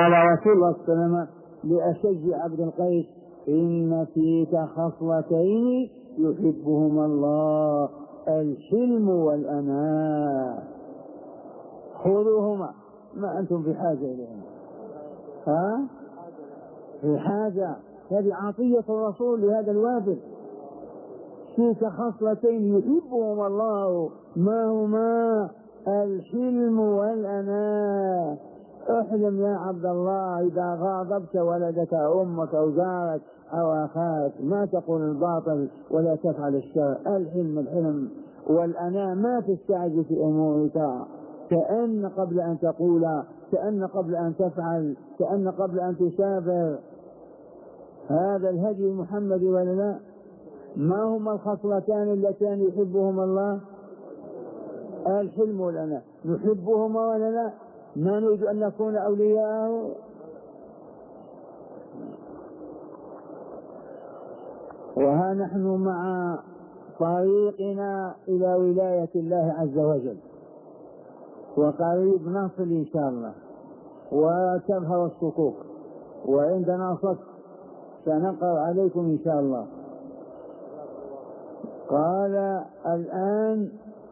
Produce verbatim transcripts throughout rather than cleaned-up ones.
قال رسول الله صلى الله عليه وسلم لأشج عبد القيس: إن فيك خصلتين يحبهما الله، الحلم والأناء، خذوهما. ما أنتم في حاجة إليهما؟ ها؟ في حاجة. هذه عطية الرسول لهذا الوافد. فيك خصلتين يحبهما الله، ما هما؟ الحلم والأناء. احلم يا عبد الله، إذا غاضبت ولدك أمك أو جارك أو أخاك ما تقول الباطل ولا تفعل الشر. الحلم الحلم والأناء، ما تستعجل في أمورك، كأن قبل أن تقول، كأن قبل أن تفعل، كأن قبل أن تسافر. هذا الهدي محمد ولا لا؟ ما هما الخصلتان اللتان يحبهما الله؟ الحلم والأناء. نحبهما ولا لا؟ ما نريد أن نكون أولياءه. وها نحن مع طريقنا إلى ولاية الله عز وجل، وقريب نصل إن شاء الله وتظهر الصكوك، وعندنا صك سنقرأ عليكم إن شاء الله. قال الآن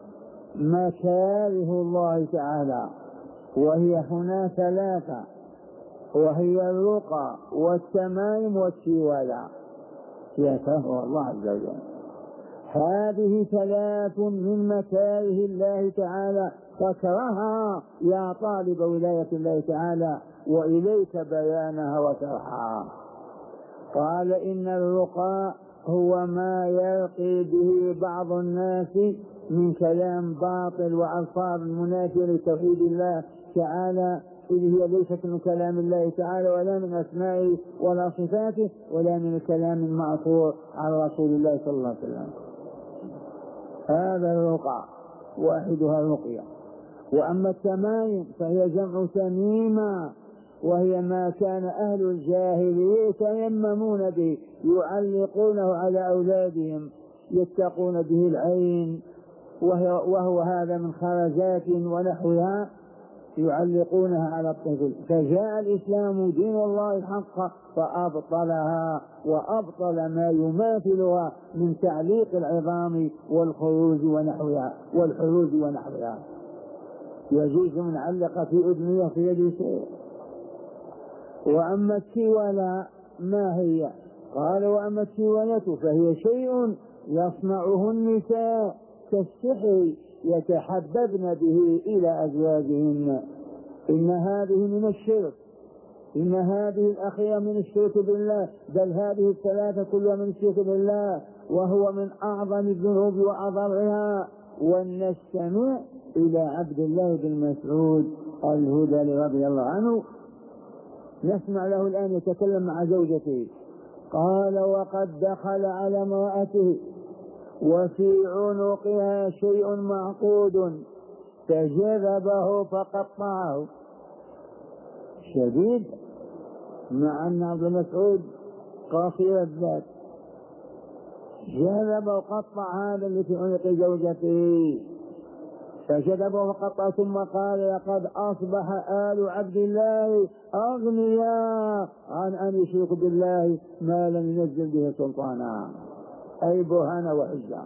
مكاره الله تعالى، وهي هنا ثلاثة، وهي الرقى والتمائم والتوالى. يكره الله عز وجل. هذه ثلاث من مكاره الله تعالى، فاكرهها يا طالب ولاية الله تعالى، وإليك بيانها وشرحها. قال إن الرقى هو ما يرقي به بعض الناس من كلام باطل وألفاظ منافية لتوحيد الله تعالى، إذ هي ليست من كلام الله تعالى ولا من أسمائه ولا صفاته ولا من الكلام المأثور عن رسول الله صلى الله عليه وسلم. هذا الرقى، واحدها الرقية. وأما التمائم فهي جمع تميمة، وهي ما كان أهل الجاهلية يتيممون به، يعلقونه على أولادهم يتقون به العين، وهو هذا من خرزات ونحوها يعلقونها على الطفل. فجاء الإسلام دين الله الحق فأبطلها وأبطل ما يماثلها من تعليق العظام والخروج ونحوها والحروج ونحوها. يجوز من علق في أذنه في يده شيء. وأما التولى ما هي؟ قال وأما التولة فهي شيء يصنعه النساء كالسحر يتحببن به إلى أزواجهن. إن هذه من الشرك، إن هذه الأخيرة من الشرك بالله، بل هذه الثلاثة كلها من الشرك بالله، وهو من أعظم الذنوب وأضرها. ونستمع إلى عبد الله بن مسعود الهذلي رضي الله عنه، نسمع له الآن يتكلم مع زوجته. قال وقد دخل على امرأته وفي عنقها شيء معقود فجذبه فقطعه. شديد، مع أن عبد مسعود قصير الذات، جذب وقطع هذا اللي في عنق زوجته، فجذبه وقطع. ثم قال لقد أصبح آل عبد الله أغنياء عن أن يشركوا بالله ما لم ينزل به سلطانا، أي برهان وحجة.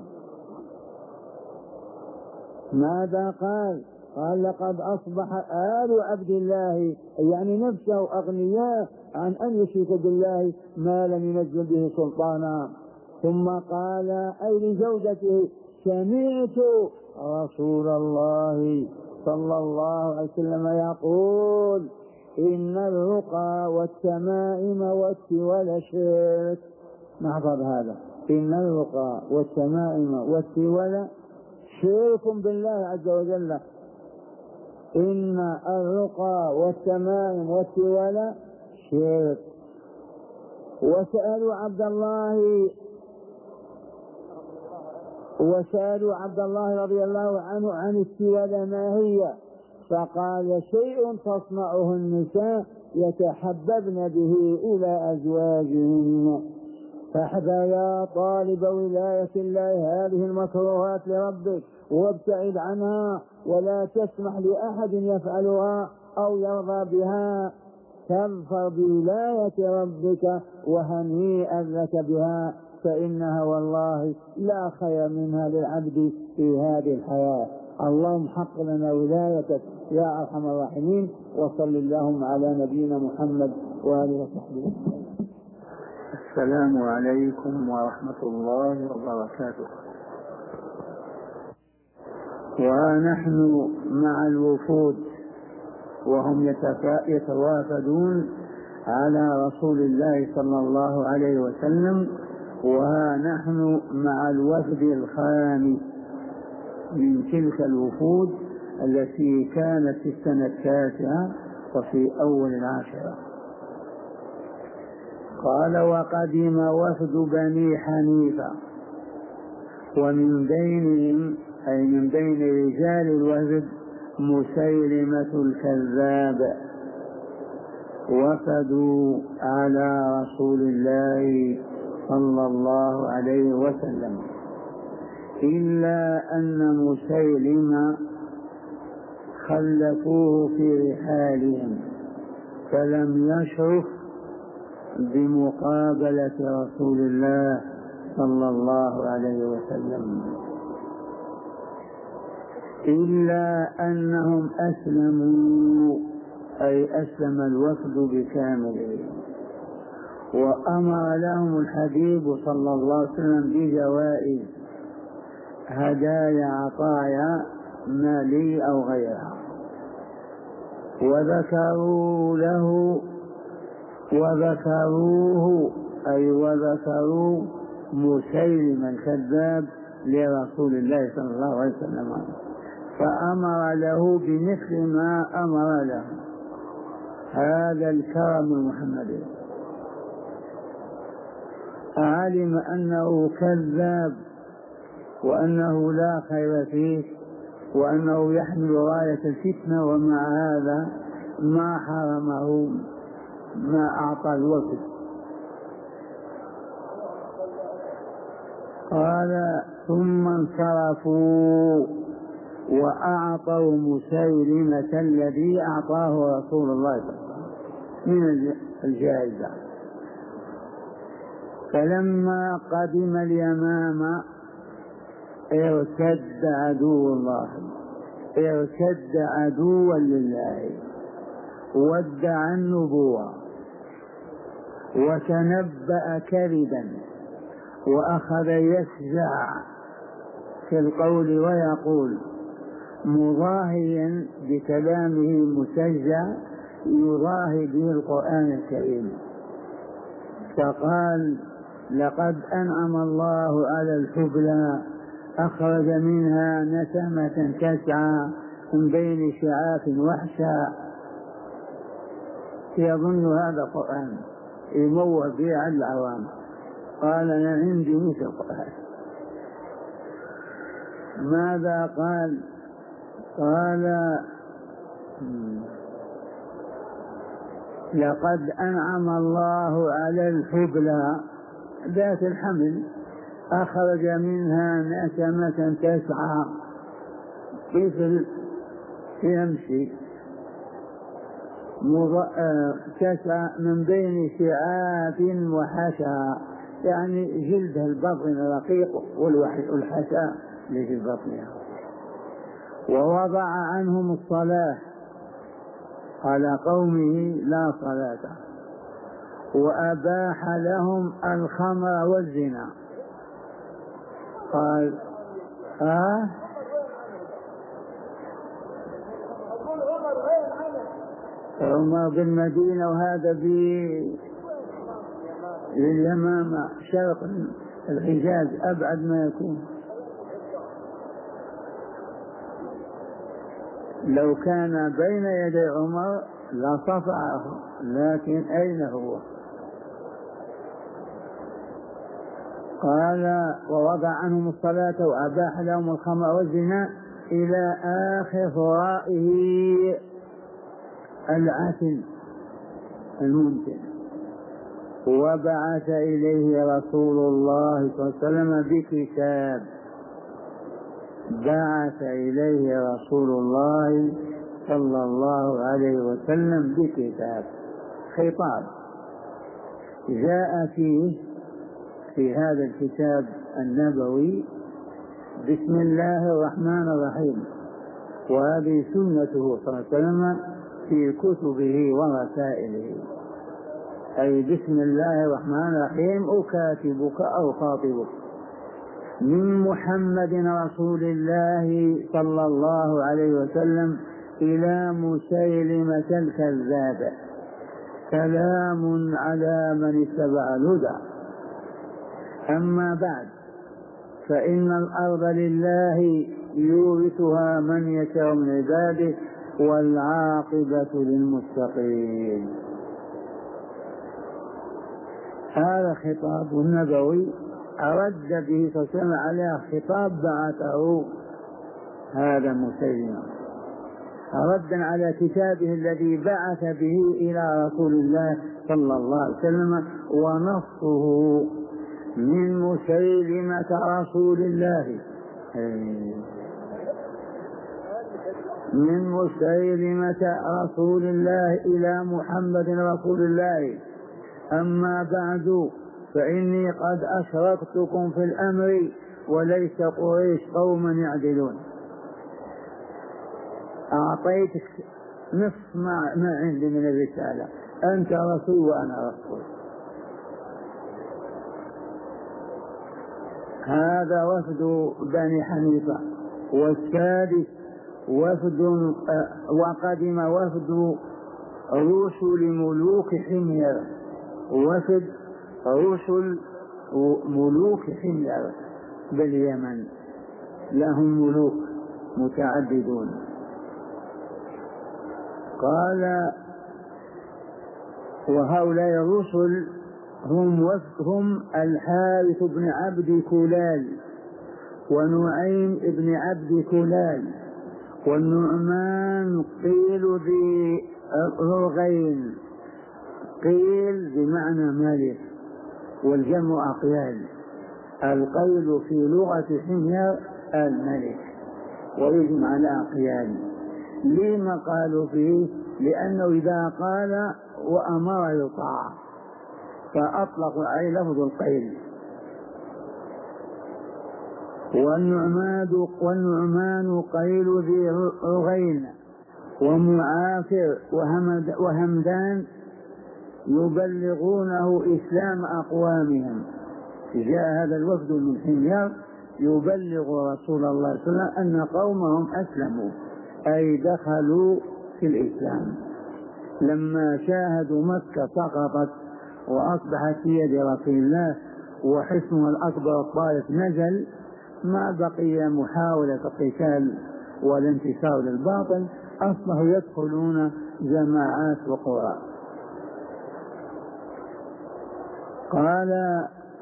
ماذا قال؟ قال لقد أصبح آل عبد الله، يعني نفسه أغنياء عن أن يشركوا بالله ما لم ينزل به سلطانا. ثم قال أي لزوجته سمعت رسول الله صلى الله عليه وسلم يقول إن الرقى والتمائم والتولى شرك. نحفظ هذا، إن الرقى والتمائم والتولى شرك بالله عز وجل. إن الرقى والتمائم والتولى شرك. وسألوا عبد الله وسألوا عبد الله رضي الله عنه عن التولى ما هي، فقال شيء تصنعه النساء يتحببن به إلى أزواجهن. فاحذر يا طالب ولاية الله هذه المكروهات لربك وابتعد عنها، ولا تسمح لأحد يفعلها أو يرضى بها. تظفر بولاية ربك وهنيئا لك بها، فإنها والله لا خير منها للعبد في هذه الحياة. اللهم حق لنا ولايتك يا أرحم الراحمين. وصل اللهم على نبينا محمد وآله وصحبه. السلام عليكم ورحمة الله وبركاته. ونحن مع الوفود وهم يتوافدون على رسول الله صلى الله عليه وسلم، وها نحن مع الوفد الخامس من تلك الوفود التي كانت في السنة التاسعة وفي أول العاشرة. قال: وقدم وفد بني حنيفة، ومن بينهم أي من بين رجال الوفد مسيلمة الكذاب، وفدوا على رسول الله صلى الله عليه وسلم، إلا أن مسيلمة خلفوه في رحالهم فلم يشرف بمقابلة رسول الله صلى الله عليه وسلم، إلا أنهم أسلموا أي أسلم الوفد بكامله، وأمر لهم الحبيب صلى الله عليه وسلم بجوائز هدايا عطايا مالية أو غيرها، وذكروا له وذكروه أي وذكروا مسيلم الكذاب لرسول الله صلى الله عليه وسلم، فأمر له بمثل ما أمر له. هذا الكرم المحمدي. علم أنه كذاب وأنه لا خير فيه وأنه يحمل راية الفتنة، ومع هذا ما حرمه ما أعطى الوفد. قال: ثم انصرفوا وأعطوا مسيلمة الذي أعطاه رسول الله صلى الله عليه وسلم من الجائزة. فلما قدم اليمامة ارتد عدو الله، ارتد عدوا لله، وادعى النبوة وتنبأ كذبا، وأخذ يفزع في القول ويقول مضاهيا بكلامه المسجع يضاهي به القرآن الكريم، فقال: لقد أنعم الله على الحبلى أخرج منها نسمة تسعى من بين شعاف وحشا. يظن هذا القرآن يموه به على العوام. قال: أنا عندي مثل القرآن. ماذا قال؟ قال: لقد أنعم الله على الحبلى ذات الحمل أخرج منها نسمة تسعى، طفل يمشي تسعى من بين شعاف وحشا، يعني جلدها البطن الرقيق والحشا لجلد بطنها. ووضع عنهم الصلاة على قومه لا صلاة، وأباح لهم الخمر والزنا. قال: آه عمر بالمدينة، وهذا باليمامة شرق الحجاز أبعد ما يكون. لو كان بين يدي عمر لصفعه، لكن أين هو؟ قال: ووضع عنهم الصلاة وأباح لهم الخمر والزنا إلى آخر فرائه العسل الممكن. وبعث إليه رسول الله صلى الله عليه وسلم بكتاب، بعث إليه رسول الله صلى الله عليه وسلم بكتاب خطاب جاء فيه في هذا الكتاب النبوي بسم الله الرحمن الرحيم، وهذه سنته صلى الله عليه وسلم في كتبه ورسائله، أي بسم الله الرحمن الرحيم أكاتبك أو خاطبك من محمد رسول الله صلى الله عليه وسلم إلى مسيلمة الكذاب، سلام على من اتبع الهدى. أما بعد، فإن الأرض لله يورثها من يشاء من عباده والعاقبة للمتقين. هذا خطاب نبوي أرد به صلى الله عليه وسلم على خطاب بعثه هذا مسيلمة، ردا على كتابه الذي بعث به إلى رسول الله صلى الله عليه وسلم، ونصه من مسيلمة رسول الله من مسيلمة رسول الله إلى محمد رسول الله. أما بعد، فإني قد أشركتكم في الأمر وليس قريش قوما يعدلون. أعطيتك نصف ما, ما عندي من الرسالة، أنت رسول وأنا رسول. هذا وفد بني حنيفة. والسادس وفد وقدم وفد رسل ملوك حمير، وفد رسل ملوك حمير باليمن، لهم ملوك متعددون. قال وهؤلاء الرسل هم هم الحارث بن عبد كلال، ونعيم بن عبد كلال، والنعمان قيل ذي رغين، قيل بمعنى مالك والجمع أقيال. القيل في لغة حمير الملك ويجمع على أقيال. لما قالوا فيه؟ لأنه إذا قال وأمر يطاع، فأطلقوا عليه لفظ القيل. والنعمان والنعمان قيل ذي رغين، ومعافر وهمدان يبلغونه إسلام أقوامهم. جاء هذا الوفد من حمير يبلغ رسول الله صلى الله عليه وسلم أن قومهم أسلموا، أي دخلوا في الإسلام. لما شاهدوا مكة سقطت وأصبحت في يد رسول الله وحصنها الأكبر الطائف نزل، ما بقي محاولة القتال والانتصار للباطل، أصبحوا يدخلون جماعات وقرى. قال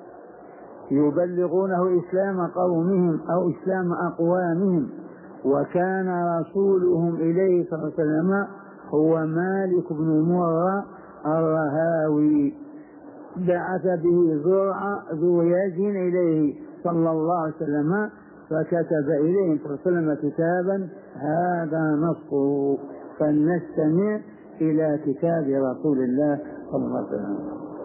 يبلغونه إسلام قومهم أو إسلام أقوامهم. وكان رسولهم إليه صلى الله عليه وسلم هو مالك بن مرة الرهاوي، بعث به زرع ذو يد إليه صلى الله عليه وسلم، فكتب إليه صلى الله عليه وسلم كتابا هذا نصه. فلنستمع إلى كتاب رسول الله صلى الله عليه وسلم.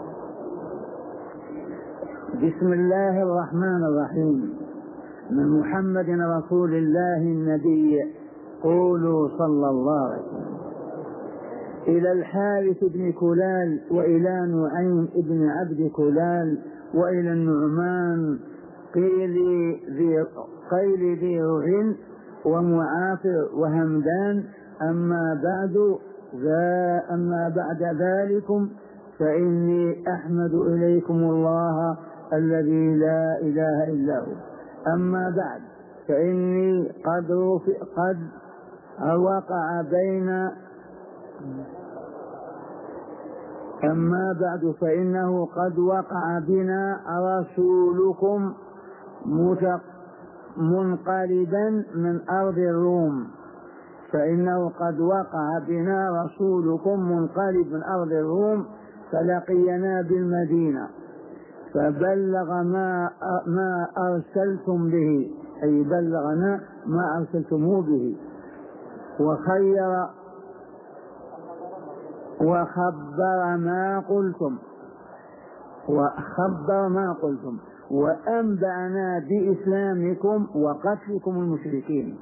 بسم الله الرحمن الرحيم. من محمد رسول الله النبي، قولوا صلى الله عليه وسلم. إلى الحارث بن كلال، وإلى نعيم بن عبد كلال، وإلى النعمان قيل ذي قيل ذي رغن ومعافر وهمدان. أما بعد ذا أما بعد ذلكم فإني أحمد إليكم الله الذي لا إله إلا هو. أما بعد، فإني قد قد وقع بين أما بعد فإنه قد وقع بنا رسولكم منقلبا من أرض الروم فإنه قد وقع بنا رسولكم منقلب من أرض الروم، فلقينا بالمدينة فبلغ ما ما أرسلتم به، أي بلغنا ما أرسلتموه به، وخير وخبر ما قلتم وخبر ما قلتم وأنبأنا بإسلامكم وقتلكم المشركين،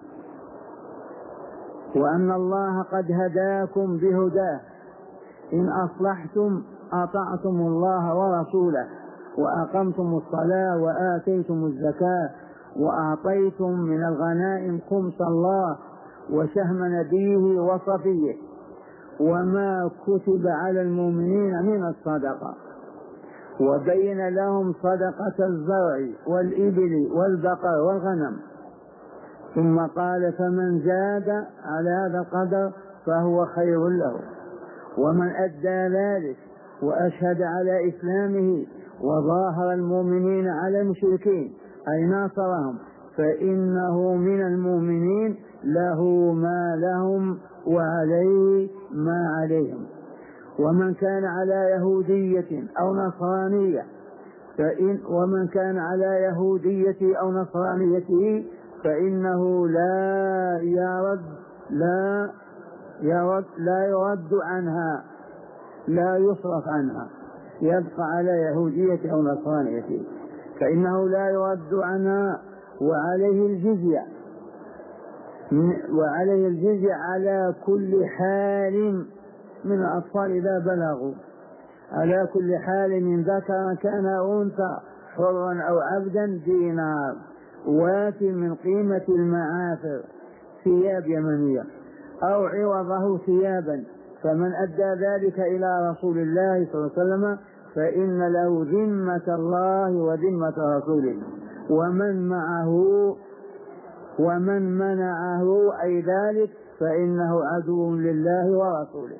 وأن الله قد هداكم بهداه إن أصلحتم أطعتم الله ورسوله وأقمتم الصلاة وآتيتم الزكاة وأعطيتم من الغنائم خمس الله وسهم نبيه وصفيه وما كتب على المؤمنين من الصدقة، وبين لهم صدقة الزرع والإبل والبقر والغنم. ثم قال فمن زاد على هذا القدر فهو خير له، ومن أدى ذلك وأشهد على إسلامه وظاهر المؤمنين على المشركين أي ناصرهم فإنه من المؤمنين له ما لهم وعليه ما عليهم. ومن كان على يهودية أو نصرانية فإن ومن كان على يهودية أو نصرانيته فإنه لا يرد لا يرد لا يرد عنها لا يصرف عنها، يبقى على يهودية أو نصرانيته فإنه لا يرد عنها، وعليه الجزية وعليه الجزية على كل حال من الأطفال إذا بلغوا، على كل حال من ذكر كان أنثى حرا أو عبدا دينار وات من قيمة المعافر ثياب يمنية أو عوضه ثيابا، فمن أدى ذلك إلى رسول الله صلى الله عليه وسلم فإن له ذمة الله وذمة رسوله، ومن معه ومن منعه أي ذلك فإنه عدو لله ورسوله.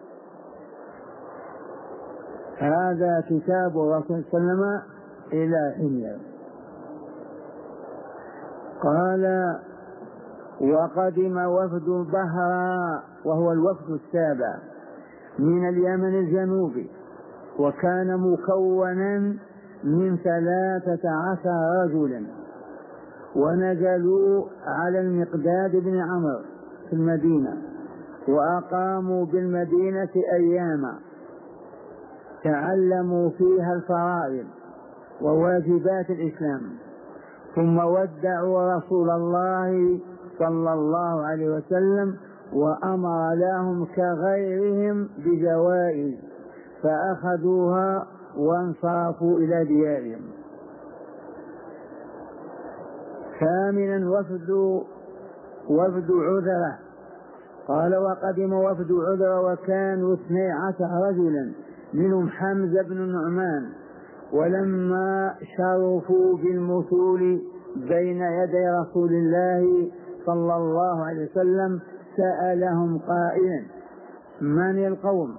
هذا كتاب الرسول صلى الله عليه وسلم إلى حمير. قال وقدم وفد بهرا وهو الوفد السابع من اليمن الجنوبي، وكان مكونا من ثلاثة عشر رجلا، ونزلوا على المقداد بن عمرو في المدينة وأقاموا بالمدينة أياما تعلموا فيها الفرائض وواجبات الإسلام، ثم ودعوا رسول الله صلى الله عليه وسلم وأمر لهم كغيرهم بجوائز فأخذوها وانصرفوا إلى ديارهم. ثامنا وفد وفد عذرة. قال وقدم وفد عذرة وكانوا اثني عشر رجلا منهم حمزة بن النعمان، ولما شرفوا بالمثول بين يدي رسول الله صلى الله عليه وسلم سألهم قائلا من القوم؟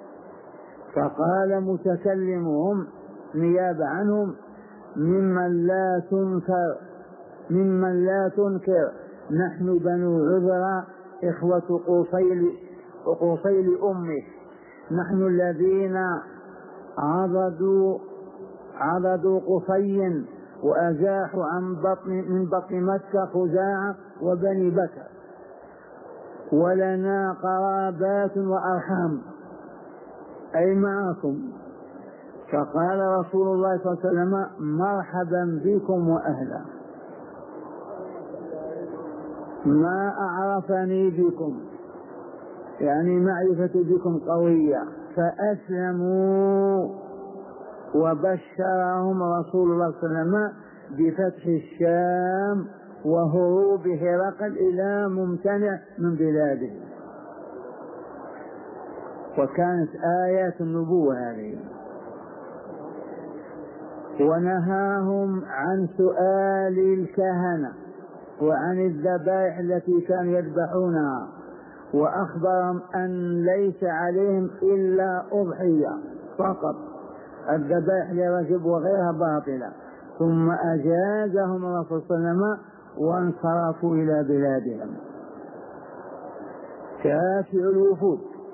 فقال متكلمهم نيابة عنهم ممن لا تنكر ممن لا تنكر نحن بنو عذرة إخوة قصيل قصيل أمه، نحن الذين عضدوا عضدوا قصي وأزاحوا عن بطن من بطن مكة خزاعة وبني بكر، ولنا قرابات وأرحام أي معكم. فقال رسول الله صلى الله عليه وسلم مرحبا بكم وأهلا، ما أعرفني بكم يعني معرفة بكم قوية، فأسلموا وبشرهم رسول الله صلى الله عليه وسلم بفتح الشام وهروب هرقل إلى ممتنع من بلاده. وكانت آيات النبوة هذه. ونهاهم عن سؤال الكهنة وعن الذبائح التي كانوا يذبحونها، وأخبرهم أن ليس عليهم إلا أضحية فقط، الذبائح لرجب وغيرها باطلة. ثم أجازهم الرسول صلى الله عليه وسلم وانصرفوا إلى بلادهم. تاسع الوفود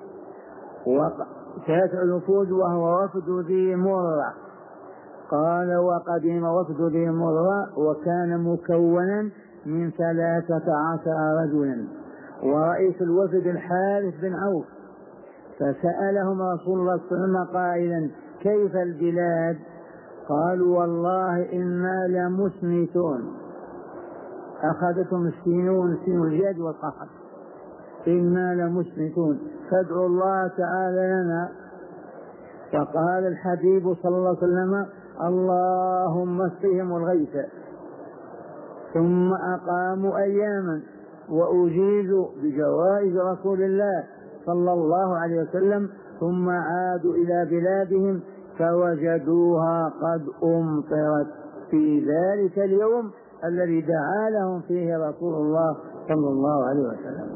تاسع الوفود وهو وفد ذي مرة. قال وقدم وفد ذي مرة وكان مكونا من ثلاثة عشر رجلا، ورئيس الوفد الحارث بن عوف، فسألهم رسول الله صلى الله عليه وسلم قائلا كيف البلاد؟ قالوا والله إنا لمسمتون، أخذتهم السنون سن الجد والقحط، إنا لمسمتون فادعوا الله تعالى لنا. فقال الحبيب صلى الله عليه وسلم اللهم اسقهم الغيث. ثم أقاموا أياما وأجيزوا بجوائز رسول الله صلى الله عليه وسلم، ثم عادوا إلى بلادهم فوجدوها قد أمطرت في ذلك اليوم الذي دعا لهم فيه رسول الله صلى الله عليه وسلم.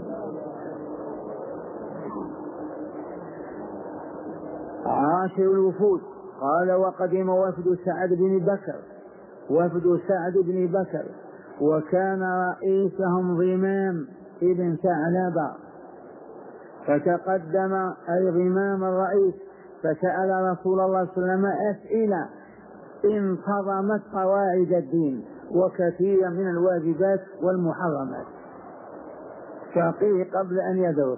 عاشر الوفود. قال وقدم وفد سعد بن بكر وفد سعد بن بكر وكان رئيسهم ضمام ابن ثعلبة، فتقدم أي ضمام الرئيس فسأل رسول الله صلى الله عليه وسلم أسئلة انتظمت قواعد الدين وكثير من الواجبات والمحرمات، فقيه قبل أن يدرس.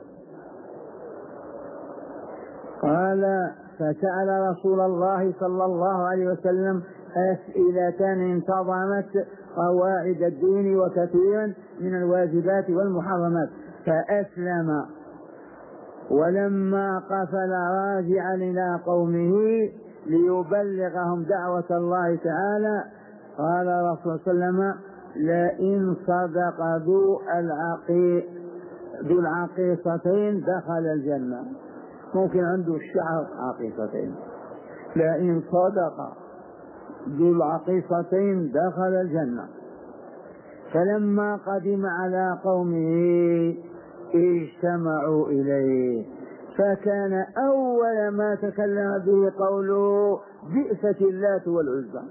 قال فسأل رسول الله صلى الله عليه وسلم أسئلة انتظمت قواعد الدين وكثيرا من الواجبات والمحرمات فأسلم. ولما قفل راجعا إلى قومه ليبلغهم دعوة الله تعالى قال رسول الله صلى الله عليه وسلم لئن صدق ذو العقي ذو العقيصتين دخل الجنة. ممكن عنده الشعر عقيصتين، لئن صدق ذو العقيصتين دخل الجنة. فلما قدم على قومه اجتمعوا إليه، فكان أول ما تكلم به قوله بئست اللات والعزى،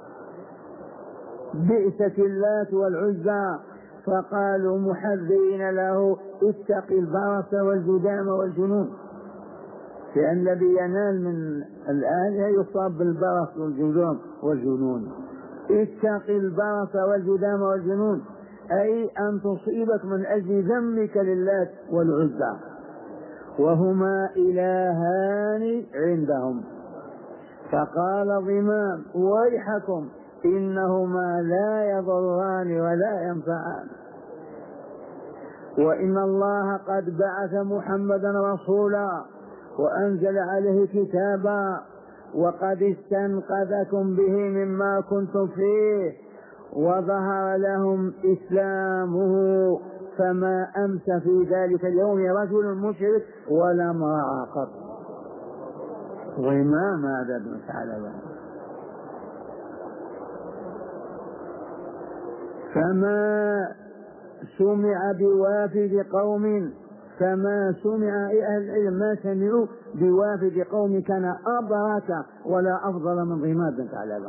بئست اللات والعزى. فقالوا محذرين له اتق البرص والجذام والجنون، لأن الذي ينال من الآلهة يصاب بالبرص والجذام والجنون. اتق البرص والجذام والجنون أي أن تصيبك من أجل ذمك للات والعزى، وهما إلهان عندهم. فقال ضمام ويحكم إنهما لا يضران ولا ينفعان، وإن الله قد بعث محمدا رسولا وأنزل عليه كتابا وقد استنقذكم به مما كنتم فيه وظهر لهم إسلامه، فما أمس في ذلك اليوم رجل مشرك ولا امرأة قط. ضمام هذا ابن ثعلبة. فما سمع بوافد قوم فما سمع أهل العلم ما سمعوا بوافد قوم كان أبرك ولا أفضل من ضمام بن ثعلبة.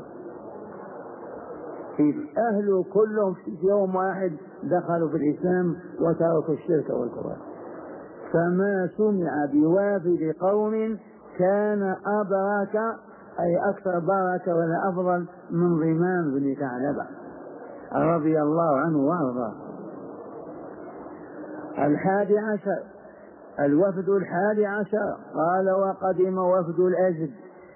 أهله كلهم في يوم واحد دخلوا في الإسلام وتركوا الشرك والكفر. فما سمع بوافد قوم كان أبرك أي أكثر بركة ولا أفضل من ضمام بن ثعلبة رضي الله عنه وارضاه. الحادي عشر الوفد الحادي عشر. قال وقدم وفد الأزد.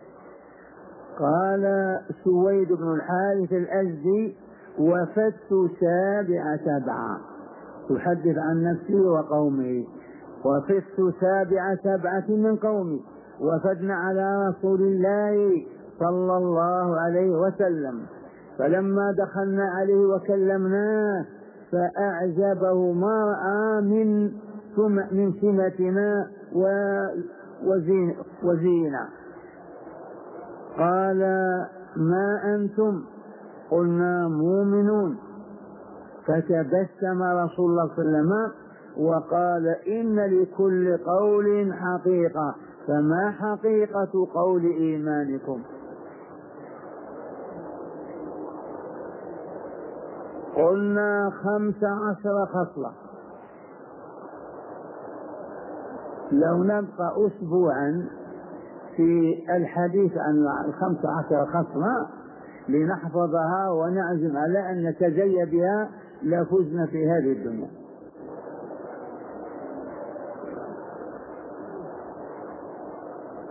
قال سويد بن الحارث الأزدي وفدت سابع سبعة، يحدث عن نفسه وقومه. وفدت سابع سبعة من قومي وفدنا على رسول الله صلى الله عليه وسلم، فلما دخلنا عليه وكلمناه فأعجبه ما رأى من من سمتنا وزين وزينة. قال ما أنتم؟ قلنا مؤمنون. فتبسم رسول الله صلى الله عليه وسلم وقال إن لكل قول حقيقة، فما حقيقة قول إيمانكم؟ قلنا خمس عشر خصلة. لو نبقى أسبوعا في الحديث عن الخمس عشر خصلة لنحفظها ونعزم على أن نتجي بها لفزنا في هذه الدنيا.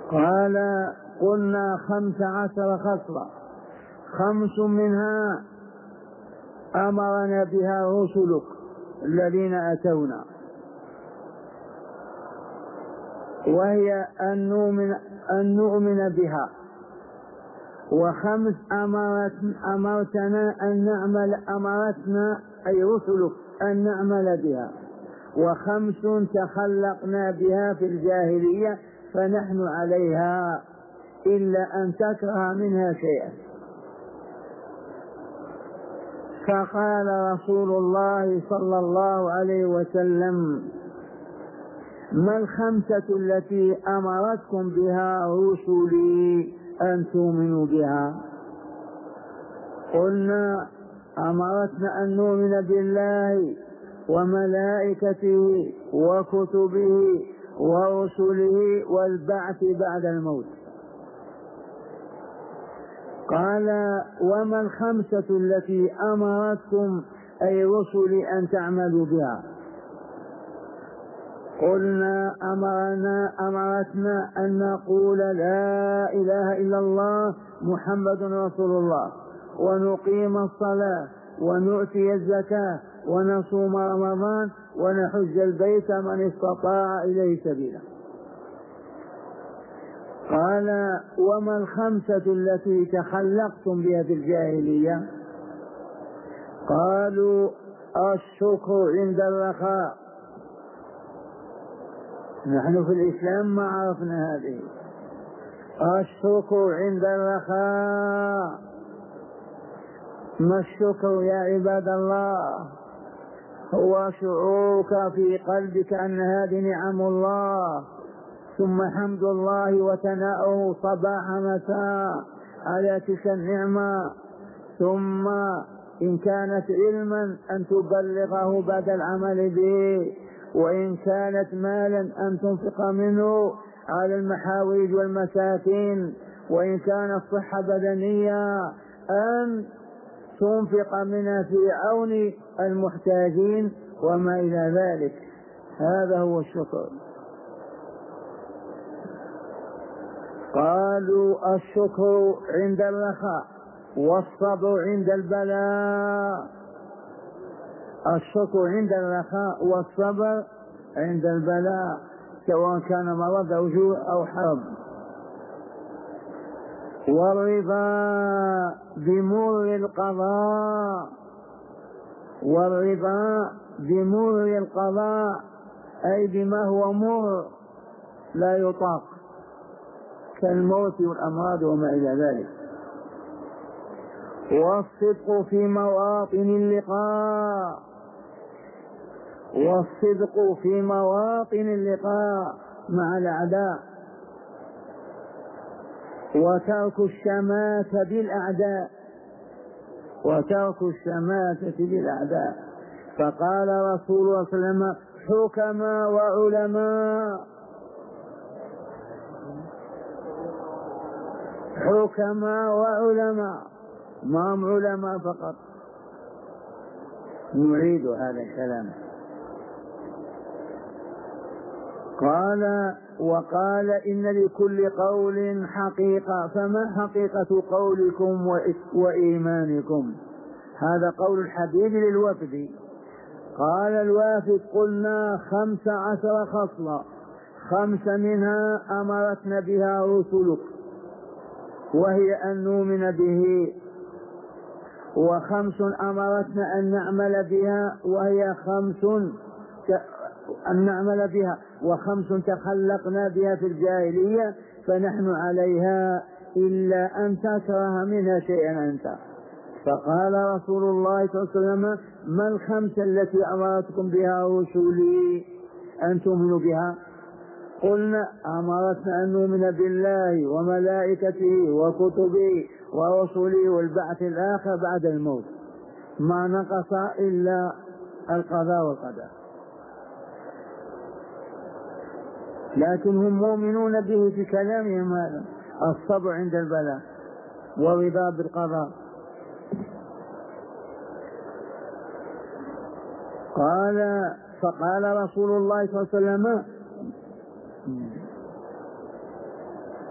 قال قلنا خمس عشر خصلة، خمس منها أمرنا بها رسلك الذين أتونا، وهي أن نؤمن, أن نؤمن بها، وخمس أمرت أمرتنا أن نعمل أمرتنا أي رسلك أن نعمل بها، وخمس تخلقنا بها في الجاهلية فنحن عليها إلا أن تكره منها شيئا. فقال رسول الله صلى الله عليه وسلم: ما الخمسة التي أمرتكم بها رسلي أن تؤمنوا بها؟ قلنا: أمرتنا أن نؤمن بالله وملائكته وكتبه ورسله والبعث بعد الموت. قال: وما الخمسة التي أمرتكم أي رسلي أن تعملوا بها؟ قلنا: أمرنا أمرتنا أن نقول لا إله إلا الله محمد رسول الله، ونقيم الصلاة ونؤتي الزكاة ونصوم رمضان ونحج البيت من استطاع إليه سبيلا. قال: وما الخمسة التي تخلقتم بها في الجاهلية؟ قالوا: الشكر عند الرخاء. نحن في الإسلام ما عرفنا هذه. الشكر عند الرخاء. ما الشكر يا عباد الله؟ هو شعورك في قلبك أن هذه نعم الله، ثم حمد الله وثناؤه صباح مساء على تلك النعمة، ثم إن كانت علما أن تبلغه بعد العمل به، وإن كانت مالا أن تنفق منه على المحاويج والمساكين، وإن كانت صحة بدنية أن تنفق منها في عون المحتاجين وما إلى ذلك. هذا هو الشكر. قالوا: الشكر عند الرخاء والصبر عند البلاء. الشكر عند الرخاء والصبر عند البلاء، سواء كان مرض أو جوع أو حرب. والرضا بمر القضاء. والرضا بمر القضاء أي بما هو مر لا يطاق كالموت والأمراض وما إلى ذلك. والصدق في مواطن اللقاء. والصدق في مواطن اللقاء مع الأعداء، وترك الشماتة بالأعداء. وترك الشماتة بالأعداء. فقال رسول الله صلى الله عليه وسلم: حكماء وعلماء. حكماء وعلماء، ما هم علماء فقط. نعيد هذا الكلام. قال: وقال: إن لكل قول حقيقة، فما حقيقة قولكم وإيمانكم؟ هذا قول الحبيب للوفد. قال الوافد: قلنا خمس عشر خصلة، خمس منها أمرتنا بها رسلك، وهي أن نؤمن به، وخمس أمرتنا أن نعمل بها، وهي خمس أن نعمل بها، وخمس تخلقنا بها في الجاهلية فنحن عليها إلا أن تكره منها شيئا أنت. فقال رسول الله صلى الله عليه وسلم: ما الخمسة التي أمرتكم بها رسلي أن تؤمنوا بها؟ قلنا: أمرتنا أن نؤمن بالله وملائكته وكتبه ورسله والبعث الآخر بعد الموت، ما نقص إلا القضاء والقدر. لكن هم مؤمنون به في كلامهم هذا: الصبر عند البلاء والرضا بالقضاء. قال: فقال رسول الله صلى الله عليه وسلم: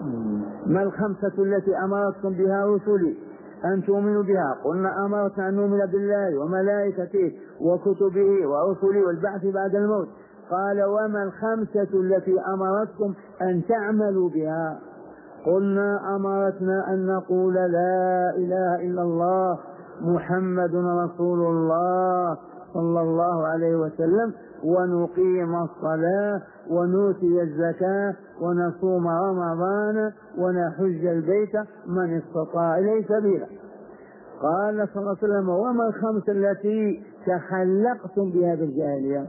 ما الخمسة التي أمرتكم بها رسلي أن تؤمنوا بها؟ قلنا أمرتنا أن نؤمن بالله وملائكته وكتبه ورسله والبعث بعد الموت. قال وما الخمسة التي أمرتكم أن تعملوا بها؟ قلنا أمرتنا أن نقول لا إله إلا الله محمد رسول الله صلى الله عليه وسلم، ونقيم الصلاة ونؤتي الزكاة ونصوم رمضان ونحج البيت من استطاع إليه سبيلا. قال صلى الله عليه وسلم وما الخمس التي تخلقتم بها بالجاهلية؟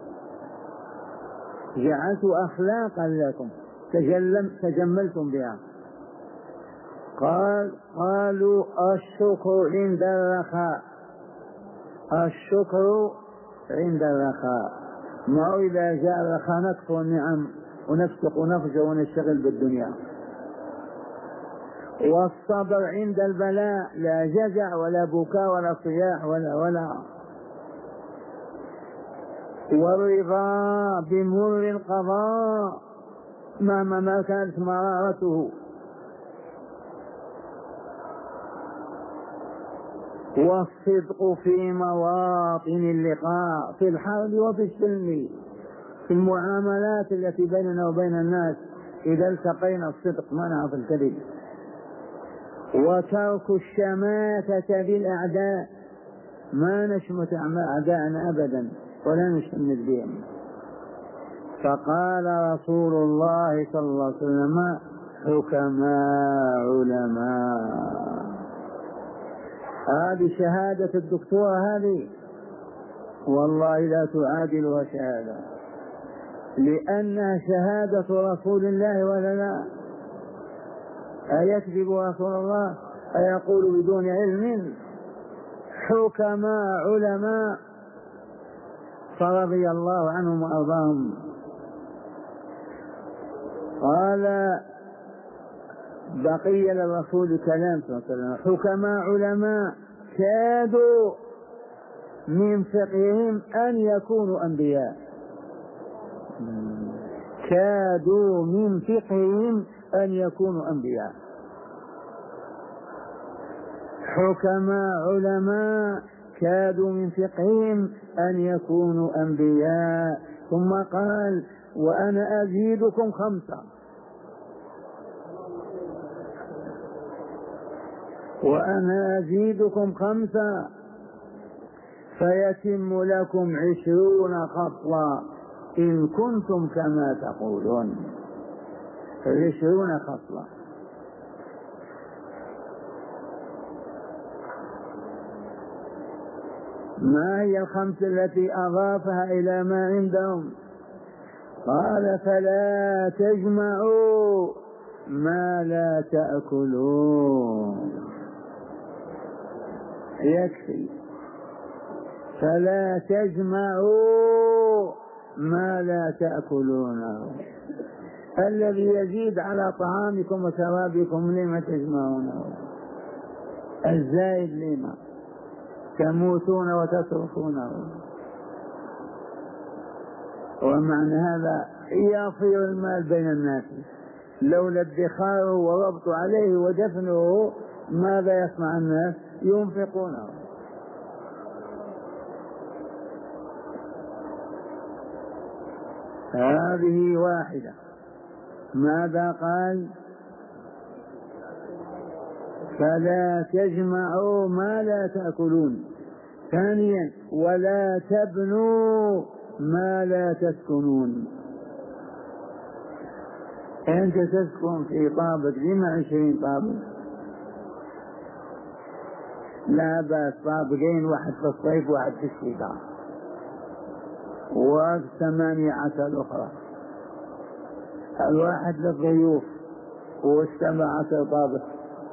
جعلت أخلاقا لكم تجملتم بها. قال قالوا الشكر عند الرخاء، الشكر عند الرخاء. ما إذا جاء الرخاء نكفر النعم ونفسق ونفجر ونشتغل بالدنيا. والصبر عند البلاء، لا جزع ولا بكاء ولا صياح ولا ولا. والرضا بمر القضاء مهما ما كانت مرارته. والصدق في مواطن اللقاء، في الحرب وفي السلم، في المعاملات التي بيننا وبين الناس إذا التقينا الصدق منع في الكذب. وترك الشماتة بالأعداء، ما نشمت أعداءنا أبدا ولا نشمت بهم. فقال رسول الله صلى الله عليه وسلم حكماء علماء. هذه شهادة الدكتورة هذه والله لا تعادلها شهادة، لأنها شهادة رسول الله ولا لا؟ أيكذب رسول الله؟ أيقول بدون علم؟ حكماء علماء فرضي الله عنهم وأرضاهم. قال بقي للرسول كلام صلى الله عليه وسلم حكماء علماء كادوا من فقههم أن يكونوا أنبياء، كادوا من فقههم أن يكونوا أنبياء. حكماء علماء كادوا من فقههم أن يكونوا أنبياء. ثم قال وأنا أزيدكم خمسة، وأنا أزيدكم خمسة فيتم لكم عشرون خصلة إن كنتم كما تقولون. عشرون خصلة. ما هي الخمس التي أضافها إلى ما عندهم؟ قال فلا تجمعوا ما لا تأكلون. يكفي. فلا تجمعوا ما لا تأكلونه. الذي يزيد على طعامكم وشرابكم لما تجمعونه؟ الزائد لما تموتون وتصرفونه؟ ومعنى هذا يصير المال بين الناس، لولا ادخاره وربط عليه ودفنه ماذا يصنع الناس؟ ينفقونه. هذه واحدة. ماذا قال؟ فلا تجمعوا ما لا تأكلون. ثانيا ولا تبنوا ما لا تسكنون. أنت تسكن في طابق لما عشرين طابق؟ لا بأس، طابقين، واحد في الصيف واحد في الشتاء وثمانية عشر أخرى، الواحد للضيوف والسبع عشر طابق.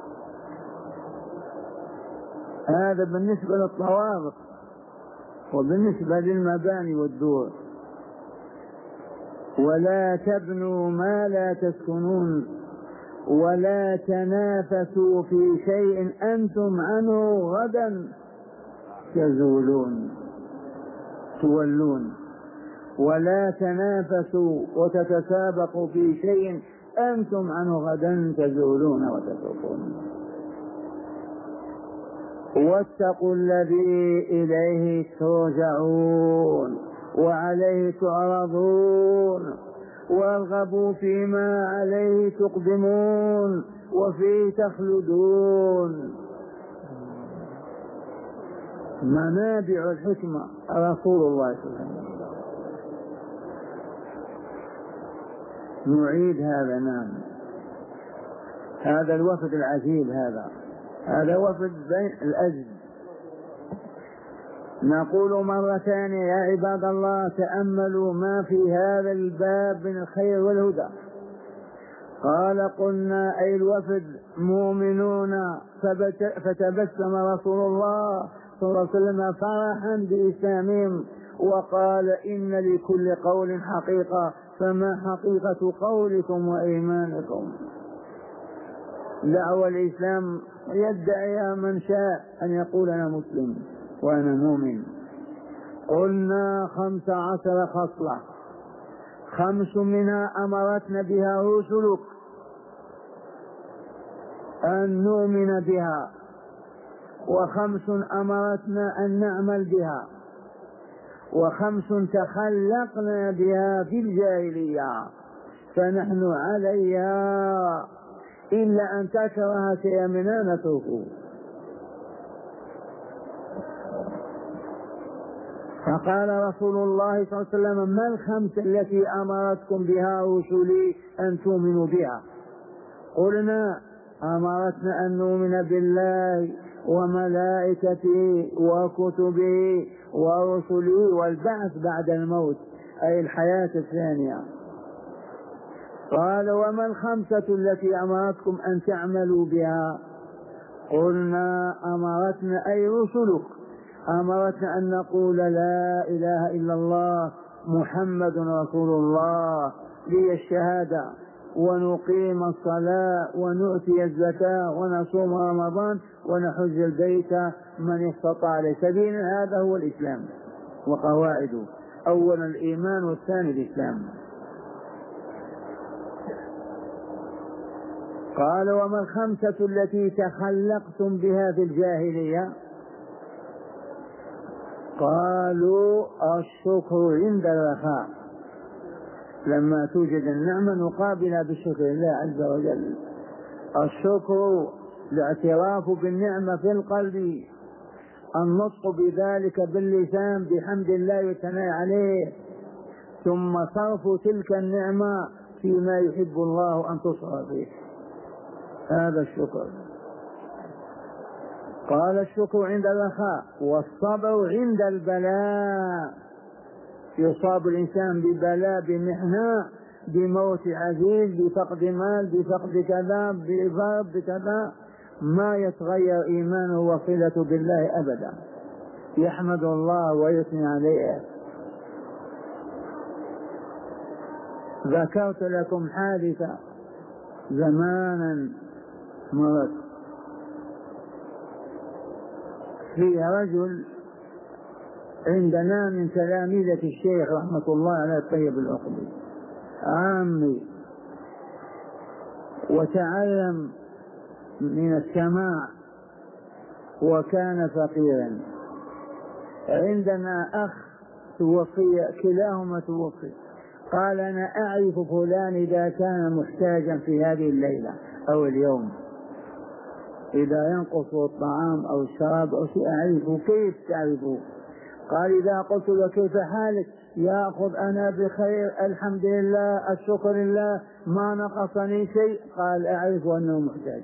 هذا بالنسبة للطوابق. وبالنسبة للمباني والدور ولا تبنوا ما لا تسكنون ولا تنافسوا في شيء أنتم عنه غدا تزولون تولون. ولا تنافسوا وتتسابقوا في شيء أنتم عنه غدا تزولون وتتركون. واتقوا الذي إليه ترجعون وعليه تعرضون وارغبوا فيما عليه تقدمون وفيه تخلدون. منابع الحكمة رسول الله صلى الله عليه وسلم. نعيد هذا. نعم، هذا الوفد العجيب، هذا هذا وفد بين الأجل. نقول مرة ثانية يا عباد الله تأملوا ما في هذا الباب من الخير والهدى. قال قلنا أي الوفد مؤمنون، فتبسم رسول الله صلى الله عليه وسلم فرحا بإسلامهم وقال إن لكل قول حقيقة، فما حقيقة قولكم وإيمانكم؟ دعوة الإسلام يدعي من شاء أن يقول أنا مسلم وأنا مؤمن. قلنا خمس عشر خصلة، خمس منها أمرتنا بها رسلك أن نؤمن بها، وخمس أمرتنا أن نعمل بها، وخمس تخلقنا بها في الجاهلية فنحن عليها إلا أن تكره شيئا منها نتركه. فقال رسول الله صلى الله عليه وسلم ما الخمس التي أمرتكم بها رسلي أن تؤمنوا بها؟ قلنا أمرتنا أن نؤمن بالله وملائكته وكتبه ورسله والبعث بعد الموت أي الحياة الثانية. قال وما الخمسة التي أمرتكم أن تعملوا بها؟ قلنا أمرتنا أي رسلك أمرتنا أن نقول لا إله إلا الله محمد رسول الله لي الشهادة، ونقيم الصلاة ونؤتي الزكاة ونصوم رمضان ونحج البيت من استطاع إليه سبيلا. هذا هو الإسلام وقواعده، أولا الإيمان والثاني الإسلام. قال وما الخمسة التي تخلقتم بها في الجاهلية؟ قالوا الشكر عند الرخاء، لما توجد النعمة نقابلها بشكر الله عز وجل. الشكر الاعتراف بالنعمة في القلب، النطق بذلك باللسان بحمد الله والثناء عليه، ثم صرف تلك النعمة فيما يحب الله أن تصرف فيه. هذا الشكر. قال الشكر عند الرخاء والصبر عند البلاء، يصاب الإنسان ببلاء بمحنة بموت عزيز بفقد مال بفقد كذا بضرب بكذا ما يتغير إيمانه وصلته بالله أبدا، يحمد الله ويثني عليه. ذكرت لكم حادثة زمانا مرت، في رجل عندنا من تلاميذة الشيخ رحمة الله على الطيب العقبي عامي، وتعلم من السماع وكان فقيرا. عندنا أخ توفي، كلاهما توفي. قال أنا أعرف فلان إذا كان محتاجا في هذه الليلة أو اليوم، إذا ينقص الطعام أو الشراب أو شيء أعرفه. كيف تعرفه؟ قال إذا قلت له كيف حالك يأخذ أنا بخير الحمد لله الشكر لله ما نقصني شيء. قال أعرف أنه محتاج.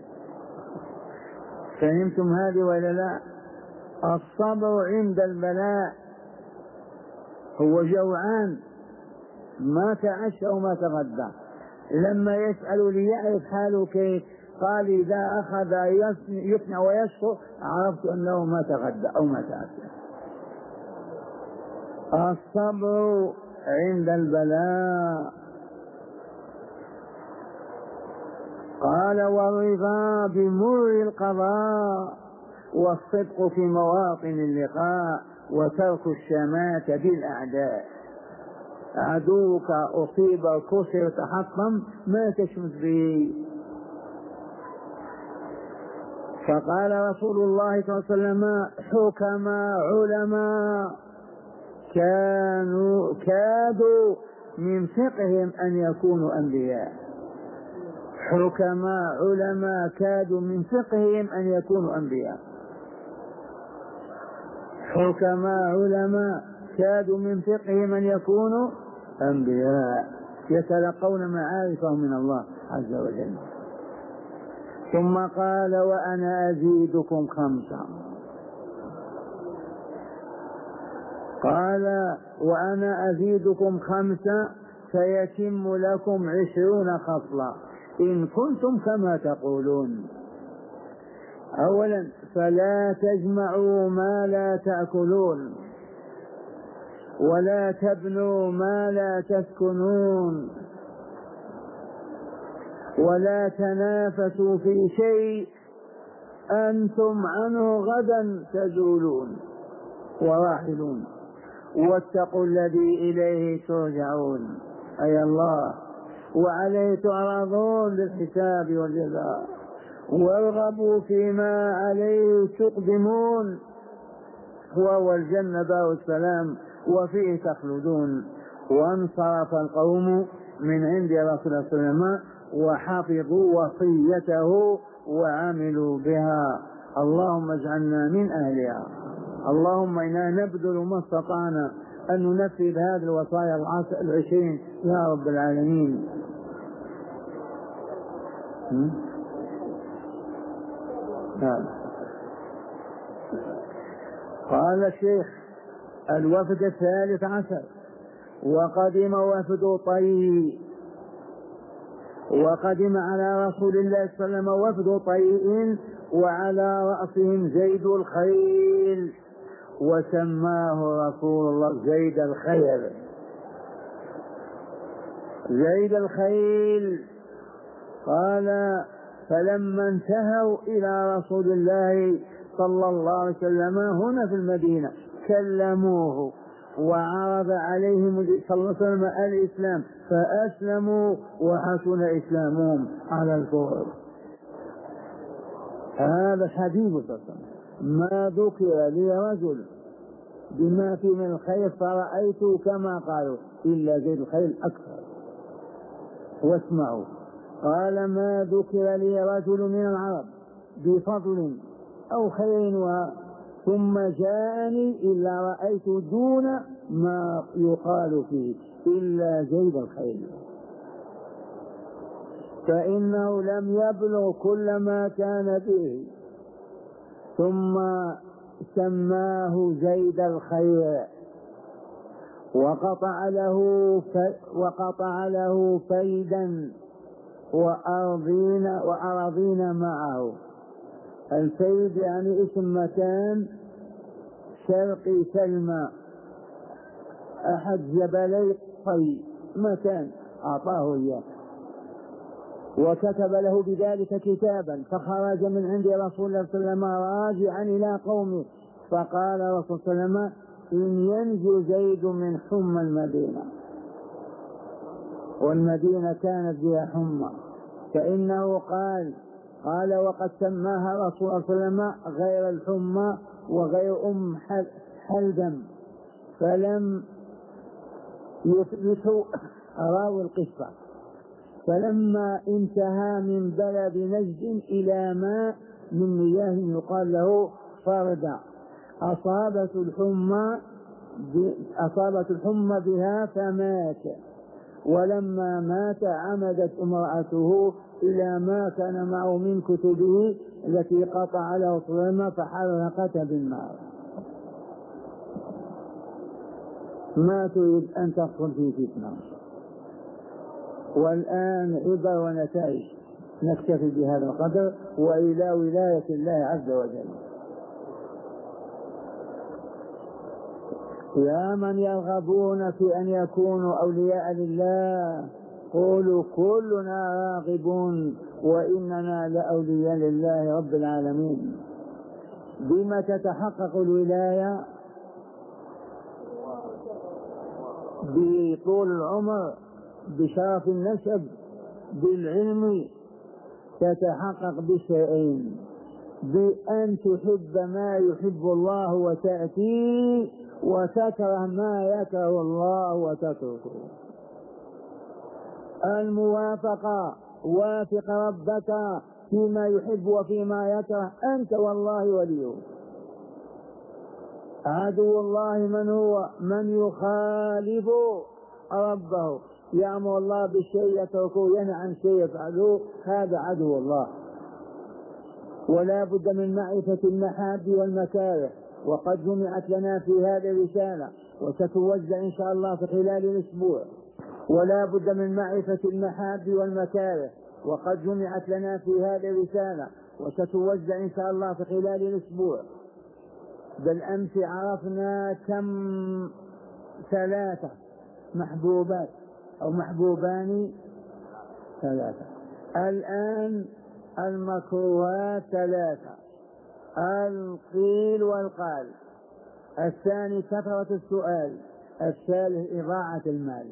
فهمتم هذه ولا لا؟ الصبر عند البلاء، هو جوعان ما تعشى وما تغدى، لما يسأل ليعرف حاله كيف قال إذا أخذ يثنى ويشكر عرفت أنه ما تغدى أو ما تعشى. الصبر عند البلاء. قال والرضا بمر القضاء والصدق في مواطن اللقاء وترك الشماتة بالأعداء. عدوك أصيب كسر تحطم ما تشمت به. فقال رسول الله صلى الله عليه وسلم حكماء علماء كانوا كادوا من فقههم أن يكونوا أنبياء. حكماء علماء كادوا من فقههم أن يكونوا أنبياء. حكماء علماء كادوا من فقههم أن يكونوا أنبياء يتلقون معارفهم من الله عز وجل. ثم قال وأنا أزيدكم خمسة. قال وأنا أزيدكم خمسة فيتم لكم عشرون خصلة إن كنتم كما تقولون. أولا فلا تجمعوا ما لا تأكلون، ولا تبنوا ما لا تسكنون، ولا تنافسوا في شيء أنتم عنه غدا تزولون وراحلون، واتقوا الذي إليه ترجعون أي الله وعليه تعرضون للحساب والجزاء، وارغبوا فيما عليه تقدمون وهو الجنة والسلام وفيه تخلدون. وانصرف القوم من عند رسول الله صلى الله عليه وسلم وحفظوا وصيته وعملوا بها. اللهم اجعلنا من أهلها. اللهم إنا نبذل ما استطعنا أن ننفذ هذه الوصايا العشرين يا رب العالمين. قال الشيخ الوفد الثالث عشر وقدم وفد طي، وقدم على رسول الله صلى الله عليه وسلم وفد طيء وعلى رأسهم زيد الخيل، وسماه رسول الله زيد الخيل. زيد الخيل قال فلما انتهوا إلى رسول الله صلى الله عليه وسلم هنا في المدينة كلموه وعرض عليهم صلى الله عليه وسلم الإسلام فأسلموا وحسن إسلامهم على الكفر. هذا حديث صلى الله عليه وسلم. ما ذكر لي رجل بما فيه من الخير فرأيته كما قالوا إلا زيد الخيل أكثر. واسمعوا قال ما ذكر لي رجل من العرب بفضل أو خير و ثم جاءني إلا رأيت دون ما يقال فيه إلا زيد الخيل، فإنه لم يبلغ كل ما كان به. ثم سماه زيد الخيل وقطع له وقطع له فيدا وأرضين وأراضين معه. الفيد يعني اسم مكان شرقي سلمى أحد جبلي طي مكان أعطاه إياه، وكتب له بذلك كتابا فخرج من عند رسول الله صلى الله عليه وسلم راجعا إلى قومه، فقال رسول الله صلى الله عليه وسلم إن ينجو زيد من حمى المدينة، والمدينة كانت بها حمى، فإنه قال قال وقد سماها رسول الله صلى الله عليه وسلم غير الحمى وغير أم حلدم، فلم يثبتوا راوي القصة. فلما انتهى من بلد نجد إلى ماء من مياه يقال له فردا أصابت الحمى أصابت الحمى بها فمات، ولما مات عمدت امرأته إلى ما كان معه من كتبه التي قطع له صلما فحرقتها بالنار. ما تريد أن تدخل في فتنة. والآن عبر ونتائج. نكتفي بهذا القدر وإلى ولاية الله عز وجل. يا من يرغبون في أن يكونوا أولياء لله قولوا كلنا راغبون وإننا لأولياء لله رب العالمين. بما تتحقق الولاية؟ بطول العمر، بشرف النسب، بالعلم، تتحقق بشيئين: بأن تحب ما يحب الله وتأتي، وتكره ما يكره الله وتتركه. الموافقة، وافق ربك فيما يحب وفيما يكره، أنت والله وليه. عدو الله من هو؟ من يخالف ربه، يأمر الله بالشيء يتركه، ينهى عن شيء يفعله، هذا عدو الله. ولا بد من معرفة المحاب والمكاره، وقد جمعت لنا في هذه الرسالة وستوزع إن شاء الله في خلال الأسبوع. ولا بد من معرفة المحاب والمكاره، وقد جمعت لنا في هذه الرسالة وستوزع إن شاء الله في خلال الأسبوع. بالأمس عرفنا كم ثلاثة محبوبات أو محبوبان ثلاثة. الآن المكروهات ثلاثة: القيل والقال، الثاني كثرة السؤال، الثالث إضاعة المال.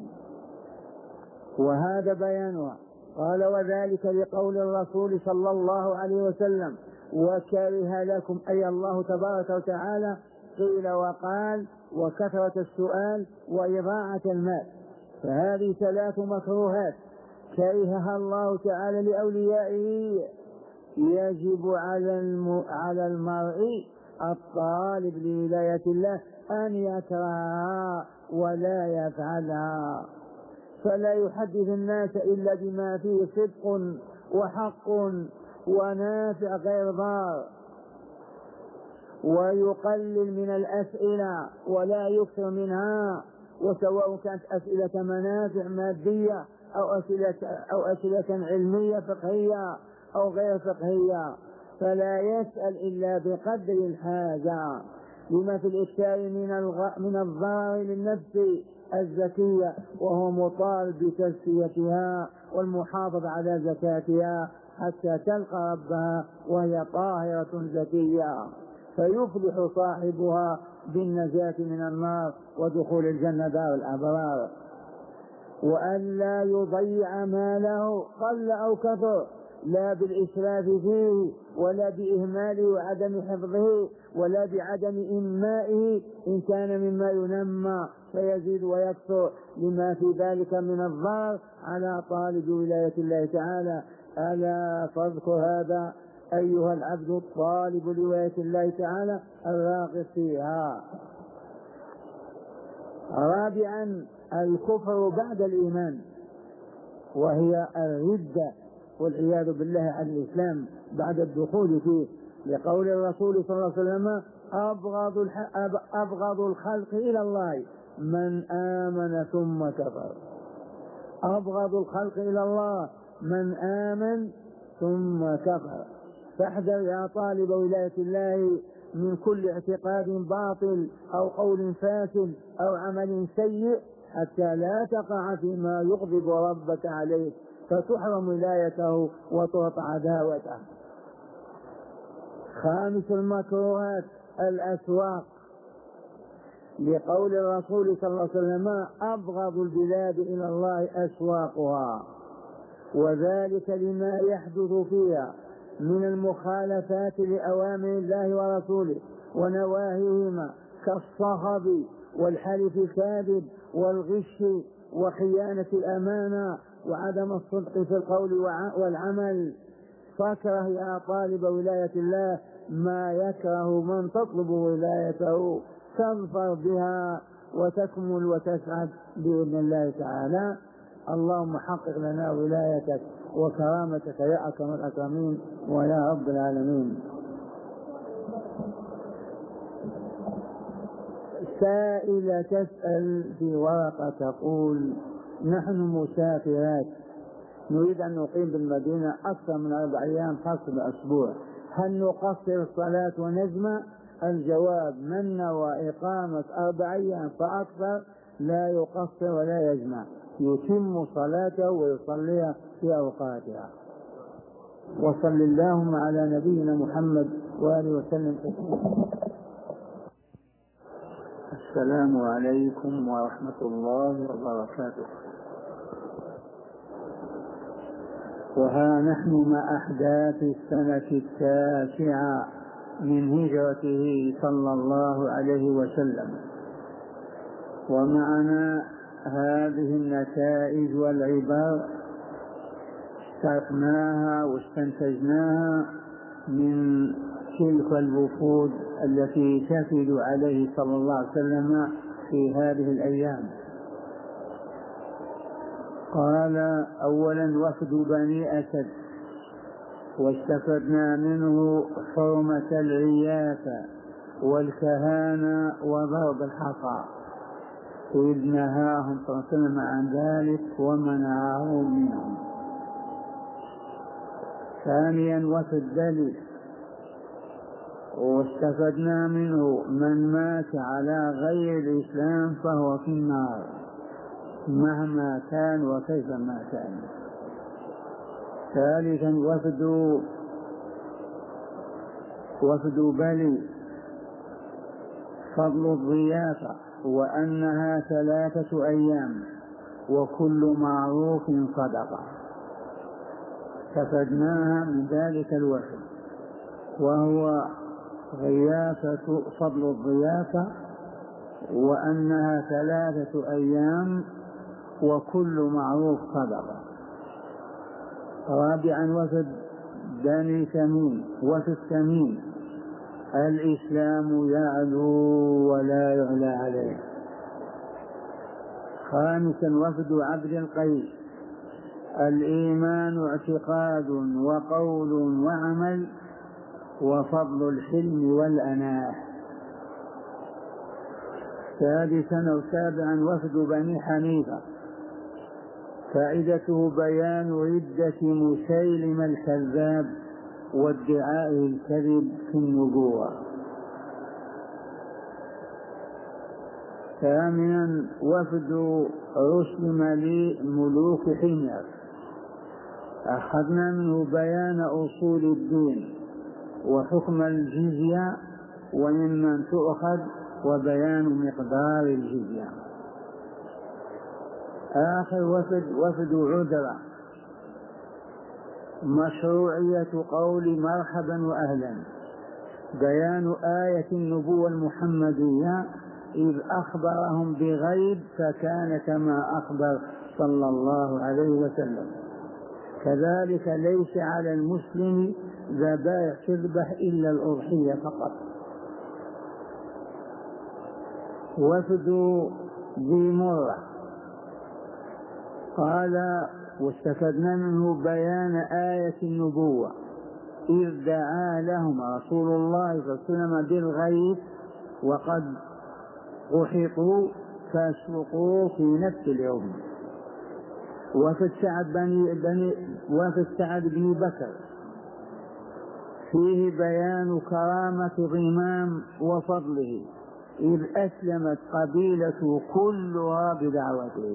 وهذا بيانها. قال: وذلك لقول الرسول صلى الله عليه وسلم: وكره لكم، أي الله تبارك وتعالى، قيل وقال وكثرة السؤال وإضاعة المال. فهذه ثلاث مكروهات كرهها الله تعالى لأوليائه. يجب على الم... على المرء الطالب لولاية الله أن يكرهها ولا يفعلها، فلا يحدث الناس إلا بما فيه صدق وحق ونافع غير ضار، ويقلل من الأسئلة ولا يكثر منها، وسواء كانت أسئلة منافع مادية أو أسئلة, أو أسئلة علمية فقهية أو غير فقهية، فلا يسأل إلا بقدر الحاجة، لما في الإكثار من, الغ... من الضرر للنفس الزكية، وهو مطالب بتزكيتها والمحافظة على زكاتها حتى تلقى ربها وهي طاهرة زكية، فيفلح صاحبها بالنجاة من النار ودخول الجنة دار الأبرار. وأن لا يضيع ماله قل أو كثر، لا بالإسراف فيه ولا بإهماله وعدم حفظه ولا بعدم إنمائه، إن كان مما ينمى فيزيد ويكثر، لما في ذلك من الضرر على طالب ولاية الله تعالى. ألا فاذكر هذا أيها العبد الطالب لولاية الله تعالى الراغب فيها. رابعا: الكفر بعد الإيمان، وهي الردة والعياذ بالله عن الإسلام بعد الدخول فيه، لقول الرسول صلى الله عليه وسلم: أبغض, أبغض الخلق إلى الله من آمن ثم كفر. أبغض الخلق إلى الله من آمن ثم كفر. فاحذر يا طالب ولاية الله من كل اعتقاد باطل أو قول فاسد أو عمل سيء، حتى لا تقع فيما يغضب ربك عليك فتحرم ولايته وتعطى عداوته. خامس المكروهات: الأسواق، لقول الرسول صلى الله عليه وسلم: أبغض البلاد إلى الله أسواقها، وذلك لما يحدث فيها من المخالفات لأوامر الله ورسوله ونواهيهما، كالصخب والحلف الكاذب والغش وخيانة الأمانة وعدم الصدق في القول والعمل. فاكره يا طالب ولاية الله ما يكره من تطلب ولايته، تظفر بها وتكمل وتسعد بإذن الله تعالى. اللهم حقق لنا ولايتك وكرامتك يا أكرم الأكرمين ويا رب العالمين. سائلة تسأل في ورقة تقول: نحن مسافرات نريد أن نقيم بالمدينة أكثر من أربع أيام خاصة بأسبوع، هل نقصر الصلاة ونجمع؟ الجواب: من نوى إقامة أربع أيام فأكثر لا يقصر ولا يجمع، يتم صلاته ويصليها في أوقاتها. وصل اللهم على نبينا محمد وآله وسلم. السلام عليكم ورحمة الله وبركاته. وها نحن مع أحداث السنة التاسعة من هجرته صلى الله عليه وسلم، ومعنا هذه النتائج والعبر استرقناها واستنتجناها من تلك الوفود التي تفد عليه صلى الله عليه وسلم في هذه الأيام. قال: أولا وفد بني أسد، واستفدنا منه حرمة العيافة والكهانة وضرب الحصى، إذ نهاهم صلى الله عليه وسلم عن ذلك ومنعهم منهم. ثانيا وفد بني، واستفدنا منه من مات على غير الإسلام فهو في النار مهما كان وكيف ما كان. ثالثا وفد وفد بني، فضل الضيافة وأنها ثلاثة أيام وكل معروف صدقة، استفدناها من ذلك الوفد، وهو ضيافة فضل الضيافة وأنها ثلاثة أيام وكل معروف صدقة. رابعا وفد بني تميم، وفد تميم الإسلام يعلو ولا يعلى عليه. خامسا وفد عبد القيس، الإيمان اعتقاد وقول وعمل وفضل الحلم والأناة. سادسا أو سابعا وفد بني حنيفة، فائدته بيان ردة مسيلم الكذاب وادعائه الكذب في النبوة. ثامنا وفد رسل ملوك حمير، أخذنا منه بيان أصول الدين وحكم الجزية وممن تؤخذ وبيان مقدار الجزية. آخر وفد وفد عذرة، مشروعية قول مرحبا وأهلا، بيان آية النبوة المحمدية إذ أخبرهم بغيب فكان كما أخبر صلى الله عليه وسلم. كذلك ليس على المسلم ذبائح تذبح إلا الأضحية فقط. وفد ذي مرة، قال: واستفدنا منه بيان آية النبوة إذ دعا لهم رسول الله صلى الله عليه وسلم بالغيب وقد قحطوا فاسلقوا في نفس اليوم. وفد سعد بني بني وفد سعد بن بكر، فيه بيان كرامة ضمام وفضله إذ أسلمت قبيلة كلها بدعوته.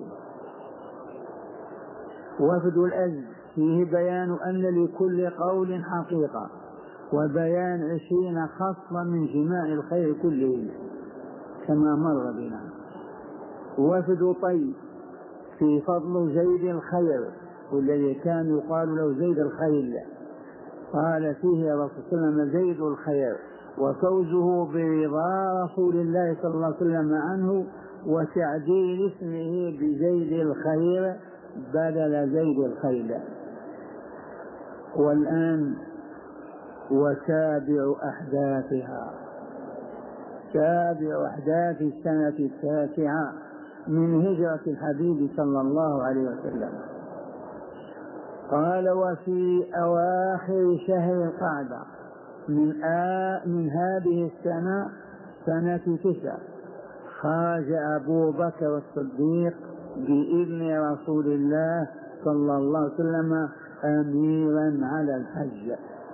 وفد الأزد، فيه بيان أن لكل قول حقيقة وبيان عشرين خصلة من جماع الخير كله كما مر بنا. وفد طيب، في فضل زيد الخير والذي كان يقال له زيد الخيل، قال فيه الرسول صلى الله عليه وسلم زيد الخير وفوزه برضا رسول الله صلى الله عليه وسلم عنه وتعديل اسمه بزيد الخير بدل زيد الخيل. والآن وتابع أحداثها، تابع أحداث السنة التاسعة من هجرة الحبيب صلى الله عليه وسلم. قال: وفي أواخر شهر القعدة من, آ من هذه السنة سنة تسع خرج أبو بكر الصديق بإذن رسول الله صلى الله عليه وسلم أميرا على الحج،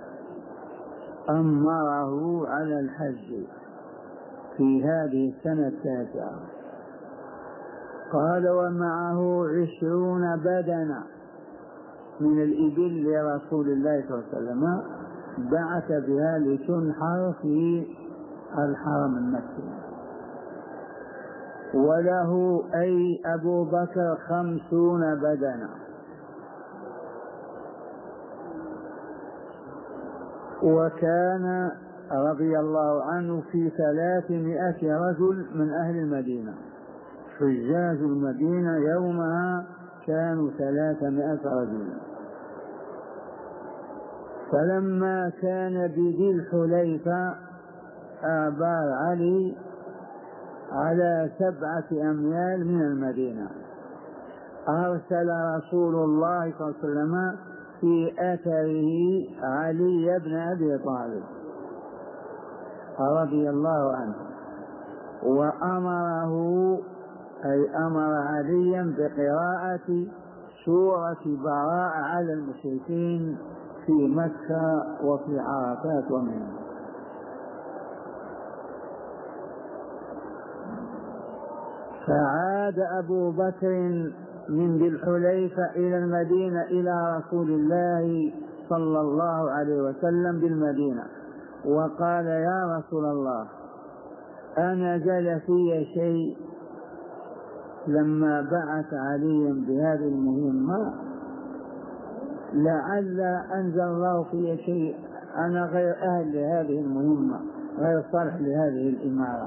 أمره على الحج في هذه السنة التاسعة. قال: ومعه عشرون بدنة من الإبل لرسول الله صلى الله عليه وسلم بعث بها لتنحر في الحرم المكي. وله أي أبو بكر خمسون بدنة، وكان رضي الله عنه في ثلاثمائة رجل من أهل المدينة. حجاج المدينة يومها كانوا ثلاثمائة رجل. فلما كان بذي الحليفة آبار علي على سبعة أميال من المدينة، أرسل رسول الله صلى الله عليه وسلم في أثره علي بن أبي طالب رضي الله عنه، وأمره أي أمر عليا بقراءة سورة براء على المشركين في مكة وفي عرفات ومنى. فعاد أبو بكر من ذي الحليفة إلى المدينة إلى رسول الله صلى الله عليه وسلم بالمدينة، وقال: يا رسول الله، أنزل في شيء لما بعث علي بهذه المهمة؟ لعل أنزل الله في شيء، أنا غير أهل لهذه المهمة، غير صالح لهذه الإمارة.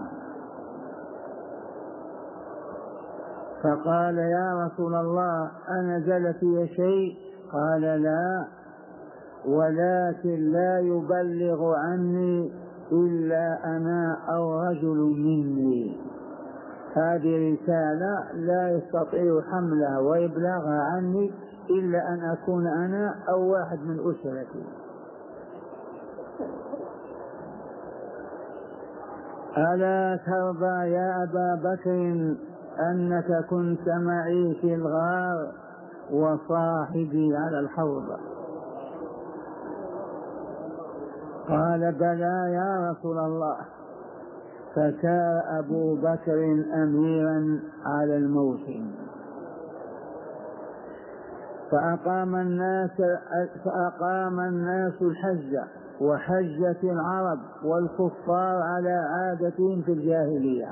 فقال: يا رسول الله، أنزل في شيء؟ قال: لا، ولكن لا يبلغ عني إلا أنا أو رجل مني. هذه رسالة لا يستطيع حملها وإبلاغها عني إلا أن أكون أنا أو واحد من أسرتي. ألا ترضى يا أبا بكر أنك كنت معي في الغار وصاحبي على الحوض؟ قال: بلى يا رسول الله. فكان أبو بكر أميرا على الموسم، فأقام الناس فأقام الناس الحج، وحجت العرب والكفار على عادتهم في الجاهلية.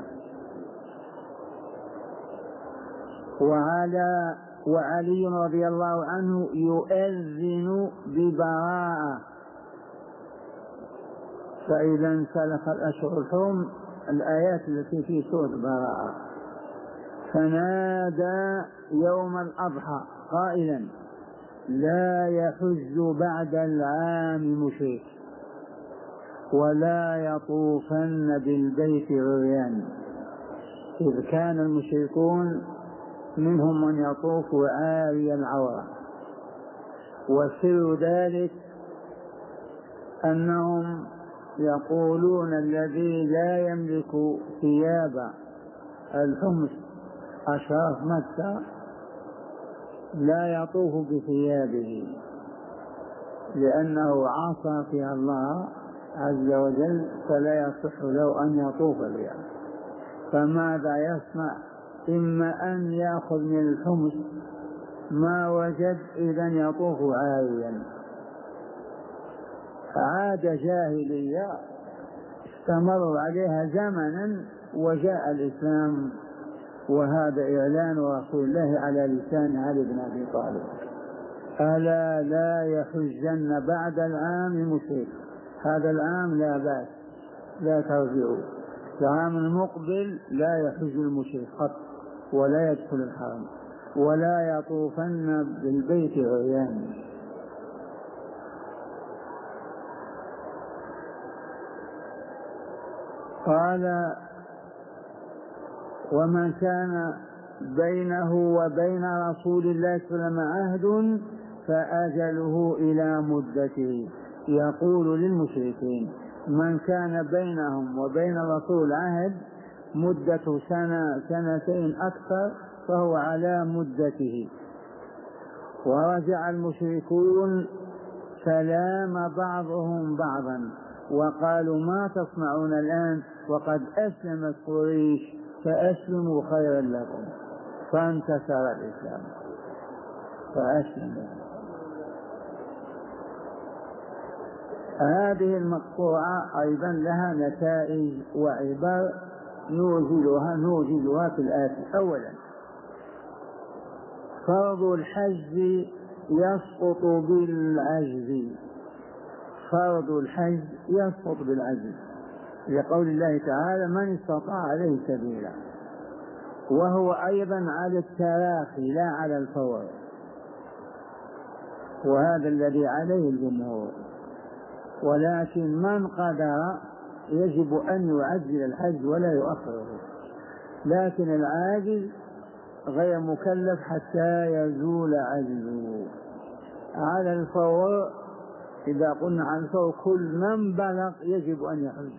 وعلى وعلي رضي الله عنه يؤذن ببراءة، فإذا انسلخ الأشهر الحرم، الآيات التي في سورة براءة، فنادى يوم الأضحى قائلا: لا يحج بعد العام مشرك ولا يطوفن بالبيت عريان. إذ كان المشركون منهم من يطوف عاري العورة، وسر ذلك أنهم يقولون: الذي لا يملك ثياب الحمص أشراف مكة لا يطوف بثيابه، لأنه عصى فيها الله عز وجل، فلا يصح له أن يطوف بها. فماذا يصنع؟ إما أن يأخذ من الحمص ما وجد، إذن يطوف عاريا. عادة جاهلية استمروا عليها زمنا، وجاء الإسلام، وهذا إعلان رسول الله على لسان علي بن أبي طالب: ألا لا يحجن بعد العام مشرك. هذا العام لا بأس، لا ترجعوا. العام المقبل لا يحج المشرك قط، ولا يدخل الحرم، ولا يطوفن بالبيت عريان. قال: ومن كان بينه وبين رسول الله صلى الله عليه وسلم عهد فأجله إلى مدته. يقول للمشركين: من كان بينهم وبين الرسول عهد مدة سنة سنتين أكثر فهو على مدته. ورجع المشركون سلام بعضهم بعضا، وقالوا: ما تصنعون الآن وقد أسلمت قريش، فأسلموا خيرا لكم. فانتصر الإسلام فأسلموا. هذه المقطوعة أيضا لها نتائج وعبر نوجدها نوجدها في الآتي. أولا، فرض الحج يسقط بالعجز. فرض الحج يسقط بالعجز لقول الله تعالى: من استطاع عليه سبيلا، وهو أيضا على التراخي لا على الفور، وهذا الذي عليه الجمهور. ولكن من قدر يجب أن يعجل الحج ولا يؤخره، لكن العاجز غير مكلف حتى يزول عجزه. على الفور، إذا قلنا عن الفور كل من بلغ يجب أن يحج،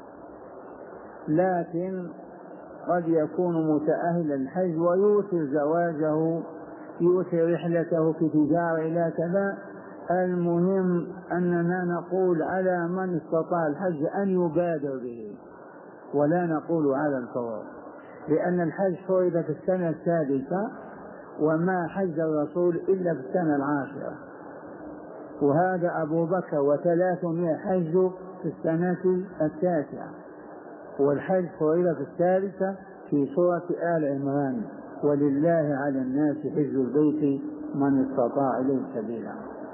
لكن قد يكون متأهل الحج ويوثر زواجه، يوثر رحلته في تجارة إلى كذا. المهم أننا نقول على من استطاع الحج أن يبادر به، ولا نقول على الفور، لأن الحج فرض في السنة السادسة، وما حج الرسول إلا في السنة العاشرة، وهذا أبو بكر وثلاثمائة حج في السنة التاسعة، والحج فرض في الثالثة في سورة آل عمران: ولله على الناس حج البيت من استطاع إليه سبيلا.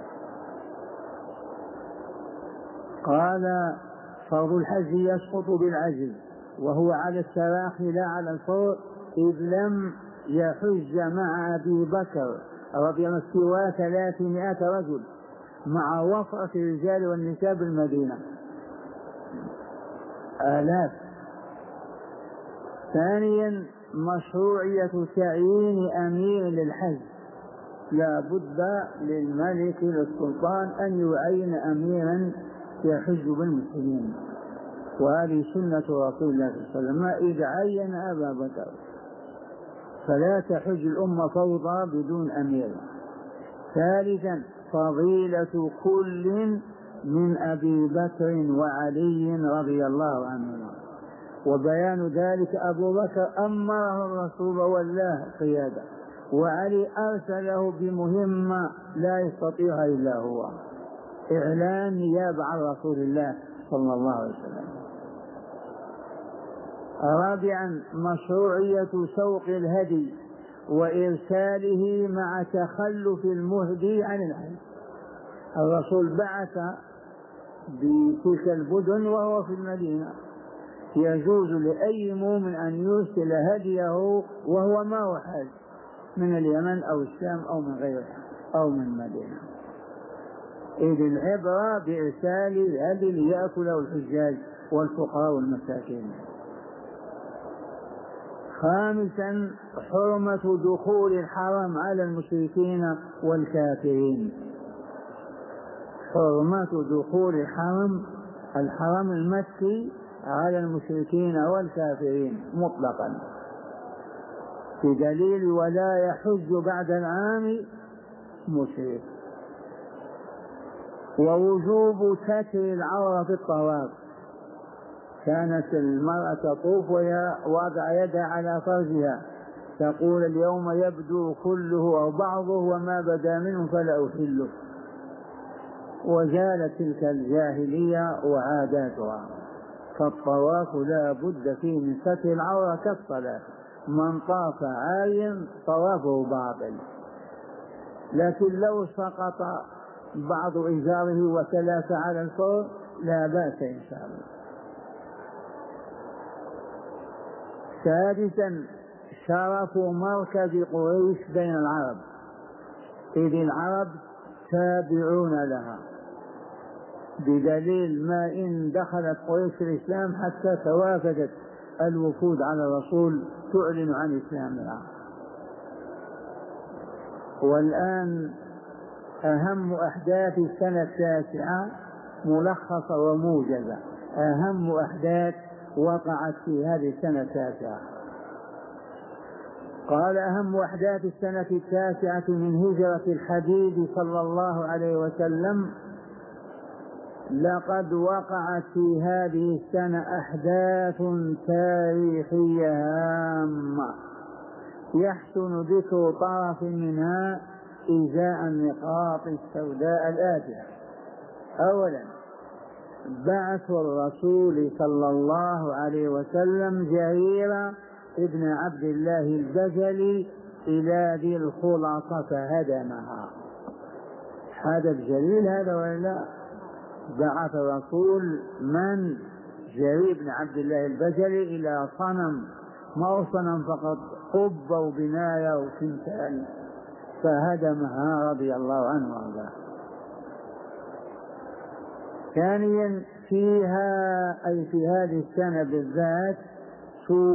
قال: فرض الحج يسقط بالعجز، وهو على التراخي لا على الفور، إذ لم يحج مع أبي بكر رضي الله عنه سوى ثلاثمائة رجل مع وفرة الرجال والنساء بالمدينة، آلاف. ثانيا، مشروعية تعيين أمير للحج، لا بد للملك للسلطان أن يعين أميرا يحج بالمسلمين، وهذه سنة رسول الله صلى الله عليه وسلم إذ عين أبا بكر، فلا تحج الأمة فوضى بدون أمير. ثالثا، فضيلة كل من أبي بكر وعلي رضي الله عنهما، وبيان ذلك: أبو بكر أمره الرسول والله قيادة، وعلي أرسله بمهمة لا يستطيعها إلا هو، إعلان نيابة عن رسول الله صلى الله عليه وسلم. رابعا، مشروعية سوق الهدي وإرساله مع تخلف المهدي عن الحج. الرسول بعث بتلك المدن وهو في المدينة، يجوز لأي مؤمن أن يرسل هديه وهو ما هو حاج من اليمن أو الشام أو من غيرها أو من المدينة، إذ العبرة بإرسال الهدي ليأكله الحجاج والفقراء والمساكين. خامسا، حرمة دخول الحرم على المشركين والكافرين. حرمة دخول الحرم الحرم المكي على المشركين والكافرين مطلقا، بدليل: ولا يحج بعد العام مشرك. ووجوب ستر العورة في الطواف، كانت المرأة تطوف وهي وضع يدها على فرجها تقول: اليوم يبدو كله أو بعضه وما بدا منه فلا أحله، وزالت تلك الجاهلية وعاداتها. فالطواف لا بد فيه من ستر العورة كالصلاة، من طاف عاريا طوافه باطل، لكن لو سقط بعض إزاره وتلافى على الفور لا بأس إن شاء الله. سادسا، شرف مركز قريش بين العرب، إذ العرب تابعون لها، بدليل ما إن دخلت قريش في الإسلام حتى توافدت الوفود على الرسول تعلن عن إسلامها. والآن أهم أحداث السنة التاسعة ملخصة وموجزة، أهم أحداث وقعت في هذه السنة التاسعة. قال: أهم أحداث السنة التاسعة من هجرة الحبيب صلى الله عليه وسلم: لقد وقعت في هذه السنة أحداث تاريخية هامة يحسن ذكر طرف منها إزاء النقاط السوداء الآتية. أولا، بعث الرسول صلى الله عليه وسلم جرير ابن عبد الله البجلي إلى ذي الخلصة فهدمها. حدث جليل هذا ولا؟ بعث الرسول من جرير بن عبد الله البجلي إلى صنم، ما هو صنم فقط، قبة وبناية وتمثال، فهدمها رضي الله عنه وارضاه. ثانيا فيها أي في هذه السنة بالذات